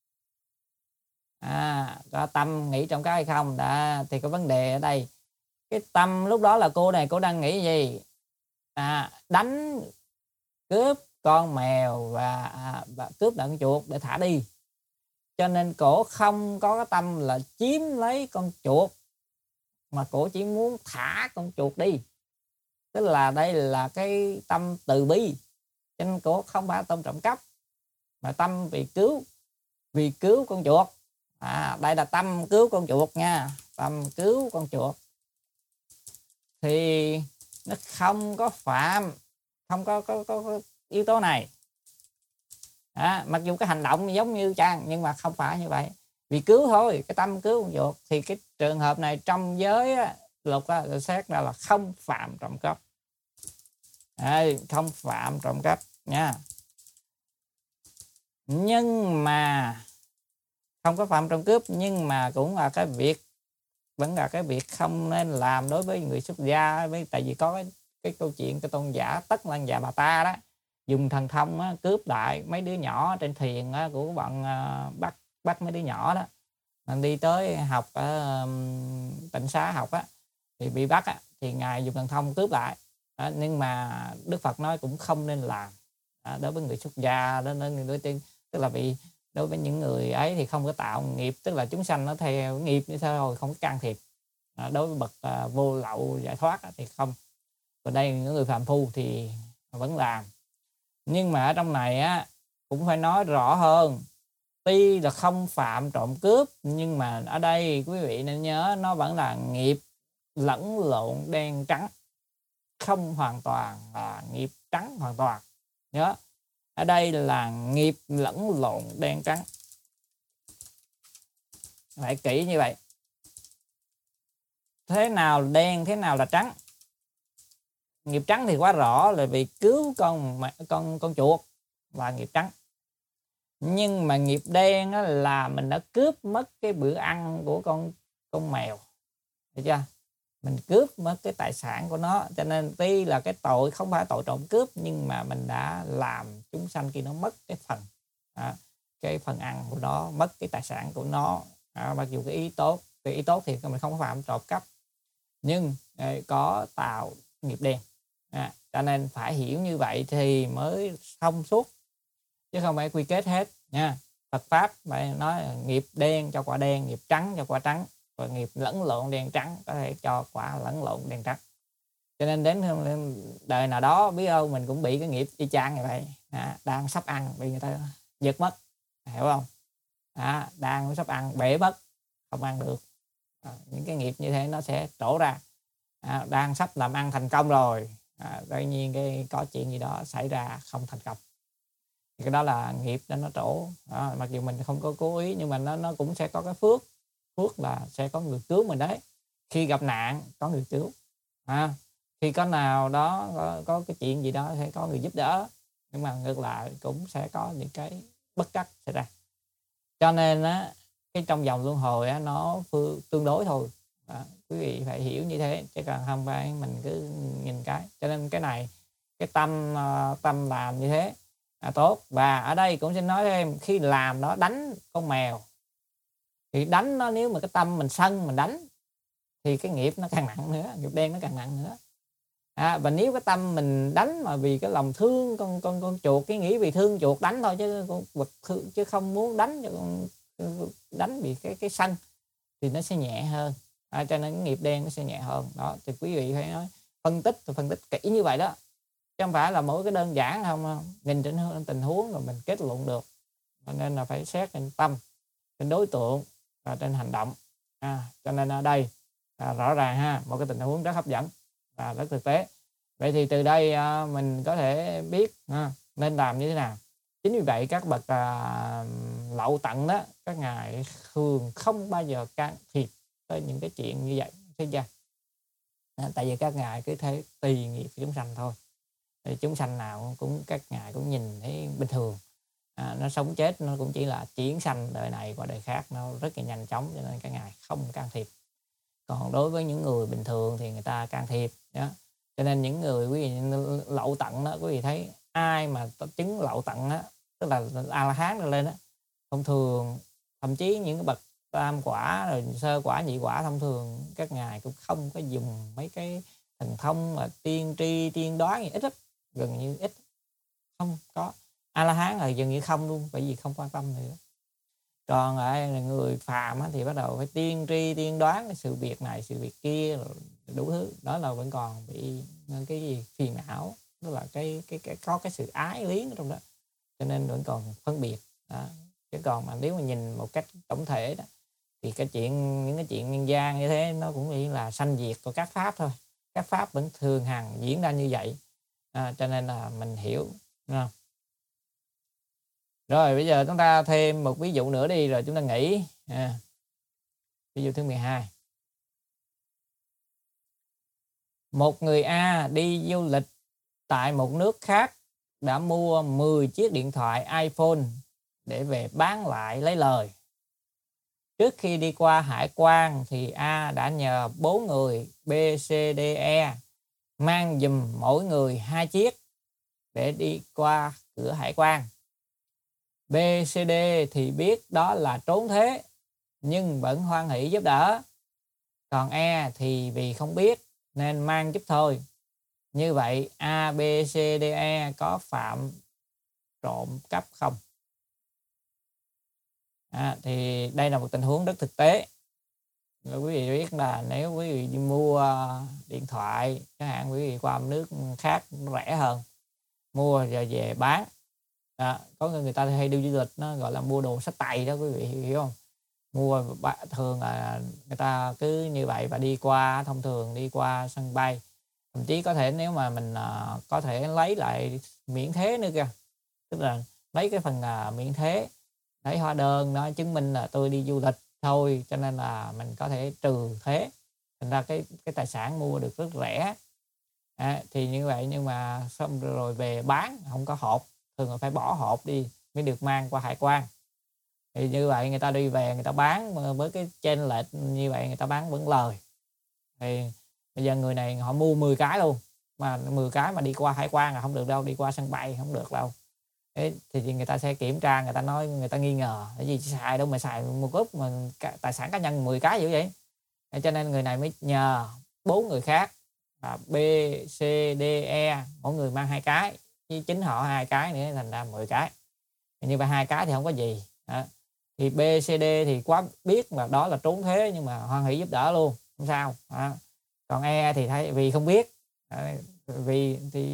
Có tâm nghĩ trộm cắp hay không? Đó, thì có vấn đề ở đây. Cái tâm lúc đó là cô đang nghĩ gì? Đánh cướp con mèo và cướp lại con chuột để thả đi. Cho nên cổ không có cái tâm là chiếm lấy con chuột, mà cổ chỉ muốn thả con chuột đi. Tức là đây là cái tâm từ bi. Cho nên cổ không phải tâm trộm cắp, mà tâm vì cứu con chuột. Đây là tâm cứu con chuột nha, tâm cứu con chuột. Thì nó không có phạm, không có yếu tố này. Mặc dù cái hành động giống như Trang nhưng mà không phải như vậy. Vì cứu thôi, cái tâm cứu con chuột. Thì cái trường hợp này trong giới luật xét ra là không phạm trộm cắp. Không phạm trộm cắp nha. Nhưng mà không có phạm trộm cướp, nhưng mà cũng là vẫn là cái việc không nên làm đối với người xuất gia. Tại vì có cái câu chuyện cái tôn giả Tất Lăng Già Bà Ta đó, dùng thần thông cướp lại mấy đứa nhỏ trên thuyền của bọn bắt mấy đứa nhỏ đó. Mình đi tới học ở Tịnh Xá học thì bị bắt thì ngài dùng thần thông cướp lại. Nhưng mà Đức Phật nói cũng không nên làm đối với người xuất gia đó, tức là vì đối với những người ấy thì không có tạo nghiệp, tức là chúng sanh nó theo nghiệp như thế rồi, không có can thiệp. Đối với bậc vô lậu giải thoát thì không. Còn đây những người phàm phu thì vẫn làm. Nhưng mà ở trong này cũng phải nói rõ hơn. Tuy là không phạm trộm cướp, nhưng mà ở đây quý vị nên nhớ nó vẫn là nghiệp lẫn lộn đen trắng, không hoàn toàn là nghiệp trắng hoàn toàn. Nhớ, ở đây là nghiệp lẫn lộn đen trắng. Phải kỹ như vậy. Thế nào đen, thế nào là trắng? Nghiệp trắng thì quá rõ là vì cứu con chuột là nghiệp trắng. Nhưng mà nghiệp đen là mình đã cướp mất cái bữa ăn của con mèo. Được chưa? Mình cướp mất cái tài sản của nó. Cho nên tuy là cái tội không phải tội trộm cướp, nhưng mà mình đã làm chúng sanh khi nó mất cái phần ăn của nó, mất cái tài sản của nó. Mặc dù cái ý tốt thì mình không có phạm trộm cắp, nhưng có tạo nghiệp đen. Cho nên phải hiểu như vậy thì mới thông suốt, chứ không phải quy kết hết nha. Phật pháp phải nói là nghiệp đen cho quả đen, nghiệp trắng cho quả trắng, và nghiệp lẫn lộn đen trắng có thể cho quả lẫn lộn đen trắng. Cho nên đến đời nào đó biết đâu mình cũng bị cái nghiệp y chang như vậy. đang sắp ăn bị người ta giật mất, hiểu không? Đang sắp ăn bể mất, không ăn được. Những cái nghiệp như thế nó sẽ trổ ra. Đang sắp làm ăn thành công rồi, tự nhiên có chuyện gì đó xảy ra không thành công, thì cái đó là nghiệp đó nó trổ. Mặc dù mình không có cố ý nhưng mà nó cũng sẽ có cái phước. Phước là sẽ có người cứu mình đấy. Khi gặp nạn có người cứu, khi có nào đó có cái chuyện gì đó sẽ có người giúp đỡ, nhưng mà ngược lại cũng sẽ có những cái bất trắc xảy ra. Cho nên cái trong vòng luân hồi nó tương đối thôi. Quý vị phải hiểu như thế, chứ còn không phải mình cứ nhìn cái. Cho nên cái này, cái tâm làm như thế tốt. Và ở đây cũng xin nói thêm, khi làm đó đánh con mèo thì đánh nó, nếu mà cái tâm mình sân mình đánh thì cái nghiệp nó càng nặng nữa, nghiệp đen nó càng nặng nữa. Và nếu cái tâm mình đánh mà vì cái lòng thương con chuột, cái nghĩ vì thương chuột đánh thôi, chứ không muốn đánh đánh vì cái sân thì nó sẽ nhẹ hơn. Cho nên cái nghiệp đen nó sẽ nhẹ hơn đó. Thì quý vị phải nói phân tích kỹ như vậy đó, chứ không phải là mỗi cái đơn giản không nhìn trên tình huống rồi mình kết luận được. Nên là phải xét trên tâm, trên đối tượng và trên hành động. Cho nên ở đây rõ ràng một cái tình huống rất hấp dẫn và rất thực tế. Vậy thì từ đây mình có thể biết nên làm như thế nào. Chính vì vậy các bậc lậu tận đó, các ngài thường không bao giờ can thiệp tới những cái chuyện như vậy thế gian. Tại vì các ngài cứ thấy tùy nghiệp chúng sanh thôi. Thì chúng sanh nào cũng các ngài cũng nhìn thấy bình thường. Nó sống chết nó cũng chỉ là chuyển sanh đời này qua đời khác, nó rất là nhanh chóng, cho nên các ngài không can thiệp. Còn đối với những người bình thường thì người ta can thiệp đó. Cho nên những người quý vị lậu tận đó, quý vị thấy ai mà chứng lậu tận đó, tức là A-la-hán lên đó, thông thường thậm chí những cái bậc tam quả rồi sơ quả nhị quả, thông thường các ngài cũng không có dùng mấy cái thần thông mà tiên tri tiên đoán gì, ít lắm, gần như ít, không có. A-la-hán là gần như không luôn, bởi vì không quan tâm nữa. Còn lại là người phàm thì bắt đầu phải tiên tri tiên đoán cái sự việc này sự việc kia rồi đủ thứ, đó là vẫn còn bị cái gì phiền não, tức là cái có cái sự ái luyến ở trong đó, cho nên vẫn còn phân biệt đó. Chứ còn mà nếu mà nhìn một cách tổng thể đó thì những cái chuyện nhân gian như thế nó cũng chỉ là sanh diệt của các pháp thôi, các pháp vẫn thường hằng diễn ra như vậy. Cho nên là mình hiểu, đúng không? Rồi bây giờ chúng ta thêm một ví dụ nữa đi rồi chúng ta nghỉ. Ví dụ thứ 12. Một người A đi du lịch tại một nước khác đã mua 10 chiếc điện thoại iPhone để về bán lại lấy lời. Trước khi đi qua hải quan thì A đã nhờ 4 người B, C, D, E mang giùm mỗi người 2 chiếc để đi qua cửa hải quan. B, C, D thì biết đó là trốn thuế nhưng vẫn hoan hỷ giúp đỡ. Còn E thì vì không biết nên mang giúp thôi. Như vậy A, B, C, D, E có phạm trộm cắp không? Thì đây là một tình huống rất thực tế. Quý vị biết là nếu quý vị đi mua điện thoại chẳng hạn, quý vị qua một nước khác rẻ hơn, mua rồi về bán. Có người ta hay đi du lịch, nó gọi là mua đồ xách tay đó, quý vị hiểu không? Mua thường là người ta cứ như vậy và đi qua, thông thường đi qua sân bay, thậm chí có thể nếu mà mình có thể lấy lại miễn thuế nữa kìa, tức là lấy cái phần miễn thuế, lấy hóa đơn nó chứng minh là tôi đi du lịch thôi, cho nên là mình có thể trừ thuế, thành ra cái tài sản mua được rất rẻ. Thì như vậy, nhưng mà xong rồi về bán không có hộp, thường là phải bỏ hộp đi mới được mang qua hải quan. Thì như vậy người ta đi về người ta bán với cái chênh lệch như vậy, người ta bán vẫn lời. Thì bây giờ người này họ mua 10 cái luôn, mà 10 cái mà đi qua hải quan là không được đâu, đi qua sân bay không được đâu. Thì người ta sẽ kiểm tra, người ta nói, người ta nghi ngờ cái gì xài đâu mà xài một lúc mà tài sản cá nhân 10 cái dữ vậy. Cho nên người này mới nhờ 4 người khác là B, C, D, E mỗi người mang 2 cái, với chính họ 2 cái nữa, thành ra 10 cái. Như vậy 2 cái thì không có gì. Thì B, C, D thì quá biết là đó là trốn thuế nhưng mà hoan hỷ giúp đỡ luôn, không sao. Còn E thì thấy vì không biết, vì thì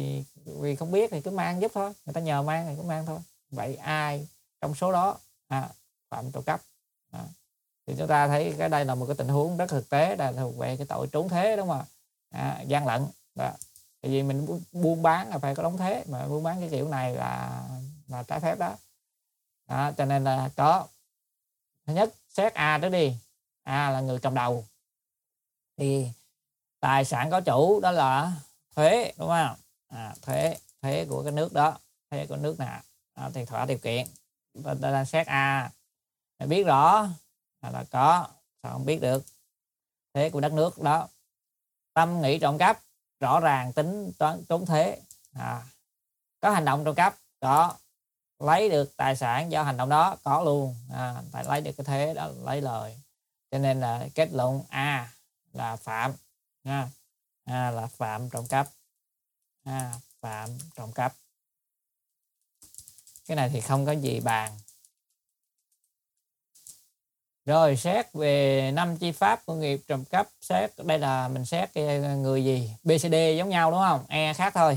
vì không biết thì cứ mang giúp thôi, người ta nhờ mang thì cứ mang thôi. Vậy ai trong số đó phạm trộm cắp? Thì chúng ta thấy cái đây là một cái tình huống rất thực tế, là thuộc về cái tội trốn thuế, đúng không ạ? Gian lận. Tại vì mình buôn bán là phải có đóng thuế, mà buôn bán cái kiểu này là trái phép đó. Cho nên là có, thứ nhất xét A trước đi. A là người cầm đầu, thì tài sản có chủ đó là thuế, đúng không? Thuế của cái nước đó, thuế của nước nào thì thỏa điều kiện. Ta đang xét A, biết rõ là có, sao không biết được, thuế của đất nước đó. Tâm nghĩ trộm cắp, rõ ràng tính toán trốn thuế. Có hành động trộm cắp, có. Lấy được tài sản do hành động đó, có luôn. Phải lấy được cái thuế đó, lấy lời. Cho nên là kết luận A là phạm. Là phạm trộm cắp. Phạm trộm cắp. Cái này thì không có gì bàn. Rồi xét về 5 chi pháp của nghiệp trộm cắp. Xét đây là mình xét cái người gì? BCD giống nhau đúng không? E khác thôi.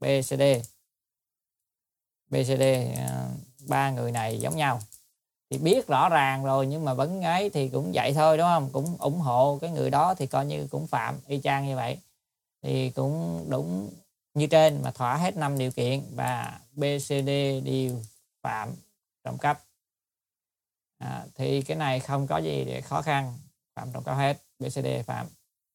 BCD ba người này giống nhau. Thì biết rõ ràng rồi nhưng mà vẫn ấy thì cũng vậy thôi, đúng không? Cũng ủng hộ cái người đó thì coi như cũng phạm y chang như vậy. Thì cũng đúng như trên, mà thỏa hết 5 điều kiện và BCD đều phạm trộm cắp. Thì cái này không có gì để khó khăn, phạm trộm cắp hết, BCD phạm.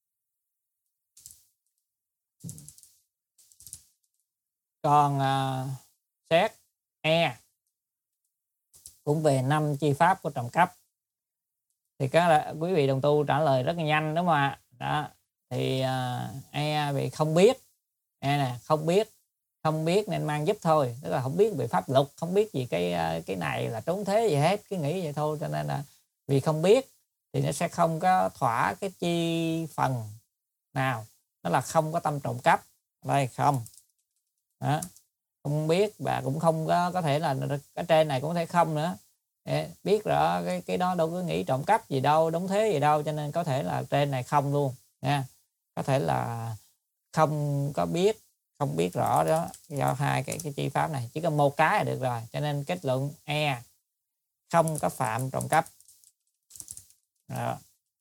Còn xét E cũng về 5 chi pháp của trộm cắp. Thì các quý vị đồng tu trả lời rất là nhanh, đúng không ạ? Đó. Thì E vì không biết. E nè, không biết nên mang giúp thôi, tức là không biết về pháp luật, không biết gì cái này là trốn thuế gì hết, cứ nghĩ vậy thôi. Cho nên là vì không biết thì nó sẽ không có thỏa cái chi phần nào, đó là không có tâm trộm cắp. Đây không. Đó. Không biết và cũng không có thể là cái trên này cũng có thể không nữa. Biết rõ cái đó đâu có nghĩ trộm cắp gì đâu, đóng thuế gì đâu, cho nên có thể là trên này không luôn nha. Có thể là không có biết, không biết rõ đó, do hai cái chi pháp này chỉ có một cái là được rồi. Cho nên kết luận E không có phạm trộm cắp. Đó.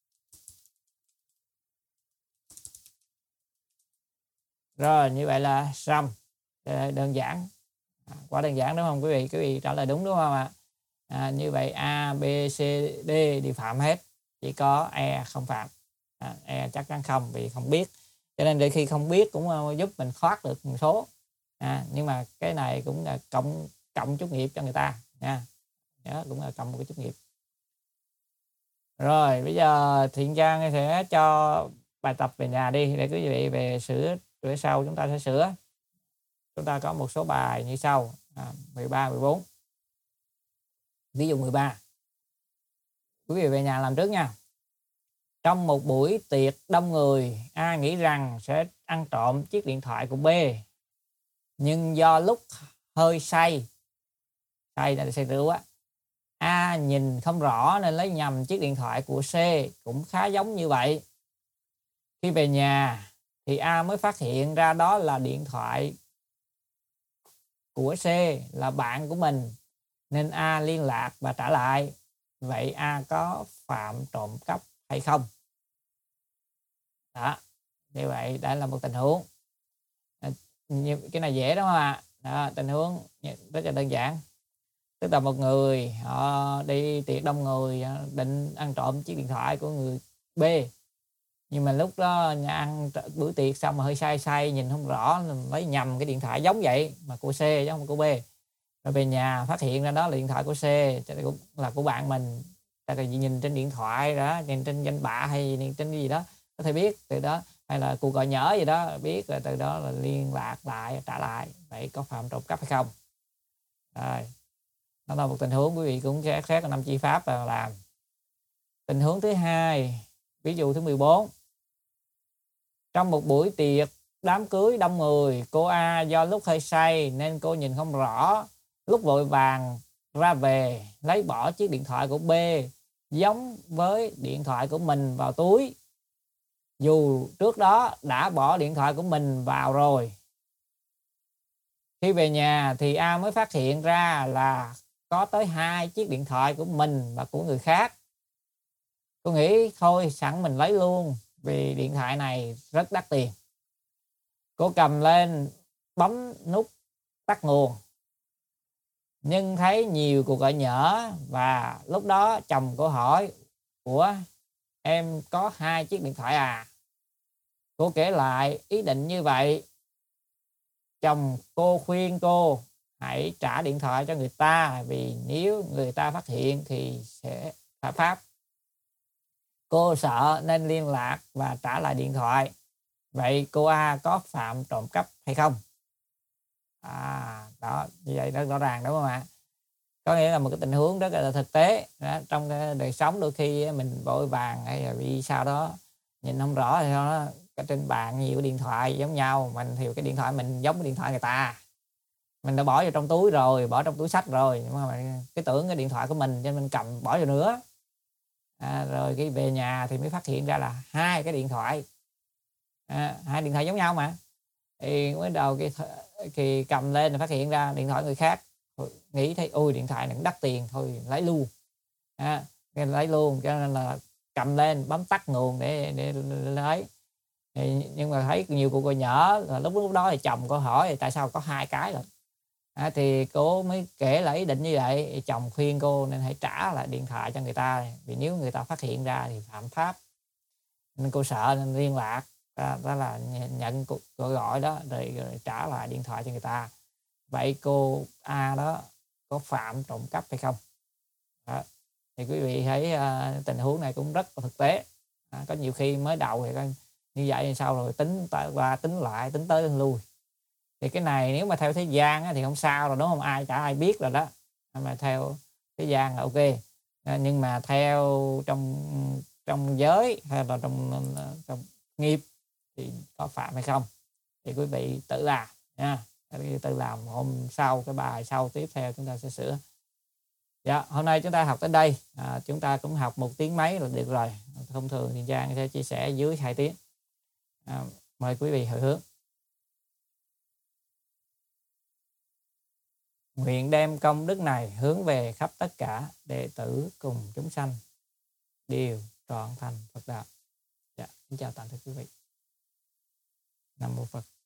Rồi như vậy là xong. Đơn giản, quá đơn giản đúng không quý vị? Quý vị trả lời đúng đúng không ạ? Như vậy A, B, C, D đều phạm hết, chỉ có E không phạm. E chắc chắn không, vì không biết. Cho nên để khi không biết cũng giúp mình thoát được một số. Nhưng mà cái này cũng là cộng chút nghiệp cho người ta nha. Đó, cũng là cộng một cái chút nghiệp. Rồi bây giờ Thiện Trang sẽ cho bài tập về nhà đi, để quý vị về sửa, bữa sau chúng ta sẽ sửa. Chúng ta có một số bài như sau. 13, 14. Ví dụ 13. Quý vị về nhà làm trước nha. Trong một buổi tiệc đông người, A nghĩ rằng sẽ ăn trộm chiếc điện thoại của B. Nhưng do lúc hơi say là say rượu á, A nhìn không rõ nên lấy nhầm chiếc điện thoại của C, cũng khá giống như vậy. Khi về nhà thì A mới phát hiện ra đó là điện thoại của C, là bạn của mình, nên A liên lạc và trả lại. Vậy A có phạm trộm cắp hay không? Đó, như vậy đây là một tình huống. Cái này dễ đúng không ạ? Đó, tình huống rất là đơn giản. Tức là một người họ đi tiệc đông người, định ăn trộm chiếc điện thoại của người B. Nhưng mà lúc đó nhà ăn bữa tiệc xong mà hơi say nhìn không rõ, lấy nhầm cái điện thoại giống vậy mà của C chứ không của B. Rồi về nhà phát hiện ra đó là điện thoại của C, là của bạn mình. Ta nhìn trên điện thoại đó, nhìn trên danh bạ hay nhìn trên cái gì đó, có thể biết từ đó, hay là cuộc gọi nhỡ gì đó, biết rồi từ đó là liên lạc lại, trả lại. Vậy có phạm trộm cắp hay không? Rồi. Đó là một tình huống, quý vị cũng xét là 5 chi pháp và làm. Tình huống thứ hai, ví dụ thứ 14. Trong một buổi tiệc đám cưới đông người, cô A do lúc hơi say nên cô nhìn không rõ, lúc vội vàng ra về lấy bỏ chiếc điện thoại của B giống với điện thoại của mình vào túi, dù trước đó đã bỏ điện thoại của mình vào rồi. Khi về nhà thì A mới phát hiện ra là có tới 2 chiếc điện thoại của mình và của người khác. Cô nghĩ thôi sẵn mình lấy luôn vì điện thoại này rất đắt tiền. Cô cầm lên bấm nút tắt nguồn. Nhưng thấy nhiều cuộc gọi nhỡ và lúc đó chồng cô hỏi: "Ủa, em có 2 chiếc điện thoại à?" Cô kể lại ý định như vậy. Chồng cô khuyên cô hãy trả điện thoại cho người ta vì nếu người ta phát hiện thì sẽ phạm pháp. Cô sợ nên liên lạc và trả lại điện thoại. Vậy cô A có phạm trộm cắp hay không? Đó, như vậy rất rõ ràng đúng không ạ? Có nghĩa là một cái tình huống rất là thực tế đó, trong cái đời sống đôi khi mình vội vàng hay là vì sao đó nhìn không rõ thì đó, trên bàn nhiều cái điện thoại giống nhau, mình thì cái điện thoại mình giống cái điện thoại người ta. Mình đã bỏ vào trong túi rồi, bỏ trong túi xách rồi, nhưng mà cái tưởng cái điện thoại của mình cho nên mình cầm bỏ vào nữa. Rồi khi về nhà thì mới phát hiện ra là 2 cái điện thoại. 2 điện thoại giống nhau mà. Thì mới đầu thì cầm lên thì phát hiện ra điện thoại người khác, nghĩ thấy ôi điện thoại này cũng đắt tiền thôi lấy luôn. Lấy luôn cho nên là cầm lên bấm tắt nguồn để lấy. Nhưng mà thấy nhiều cuộc gọi nhỡ là lúc đó thì chồng cô hỏi tại sao có 2 cái lận. Thì cô mới kể lại ý định như vậy, chồng khuyên cô nên hãy trả lại điện thoại cho người ta vì nếu người ta phát hiện ra thì phạm pháp. Nên cô sợ nên liên lạc, đó là nhận cuộc gọi đó rồi trả lại điện thoại cho người ta. Vậy cô A đó có phạm trộm cắp hay không? Đó. Thì quý vị thấy tình huống này cũng rất là thực tế. Có nhiều khi mới đầu thì như vậy sau rồi tính qua tính lại tính tới lui. Thì cái này nếu mà theo thế gian thì không sao rồi đúng không? Chả ai biết rồi đó. Mà theo thế gian là ok. Nhưng mà theo trong giới hay là trong nghiệp thì có phạm hay không? Thì quý vị tự làm nha. Tự làm hôm sau cái bài sau tiếp theo chúng ta sẽ sửa. Dạ, hôm nay chúng ta học tới đây. Chúng ta cũng học 1 tiếng mấy là được rồi. Thông thường thì Giang sẽ chia sẻ dưới 2 tiếng. Mời quý vị hồi hướng. Nguyện đem công đức này hướng về khắp tất cả đệ tử cùng chúng sanh đều trọn thành Phật đạo. Dạ, xin chào tạm biệt quý vị. Nam mô Phật.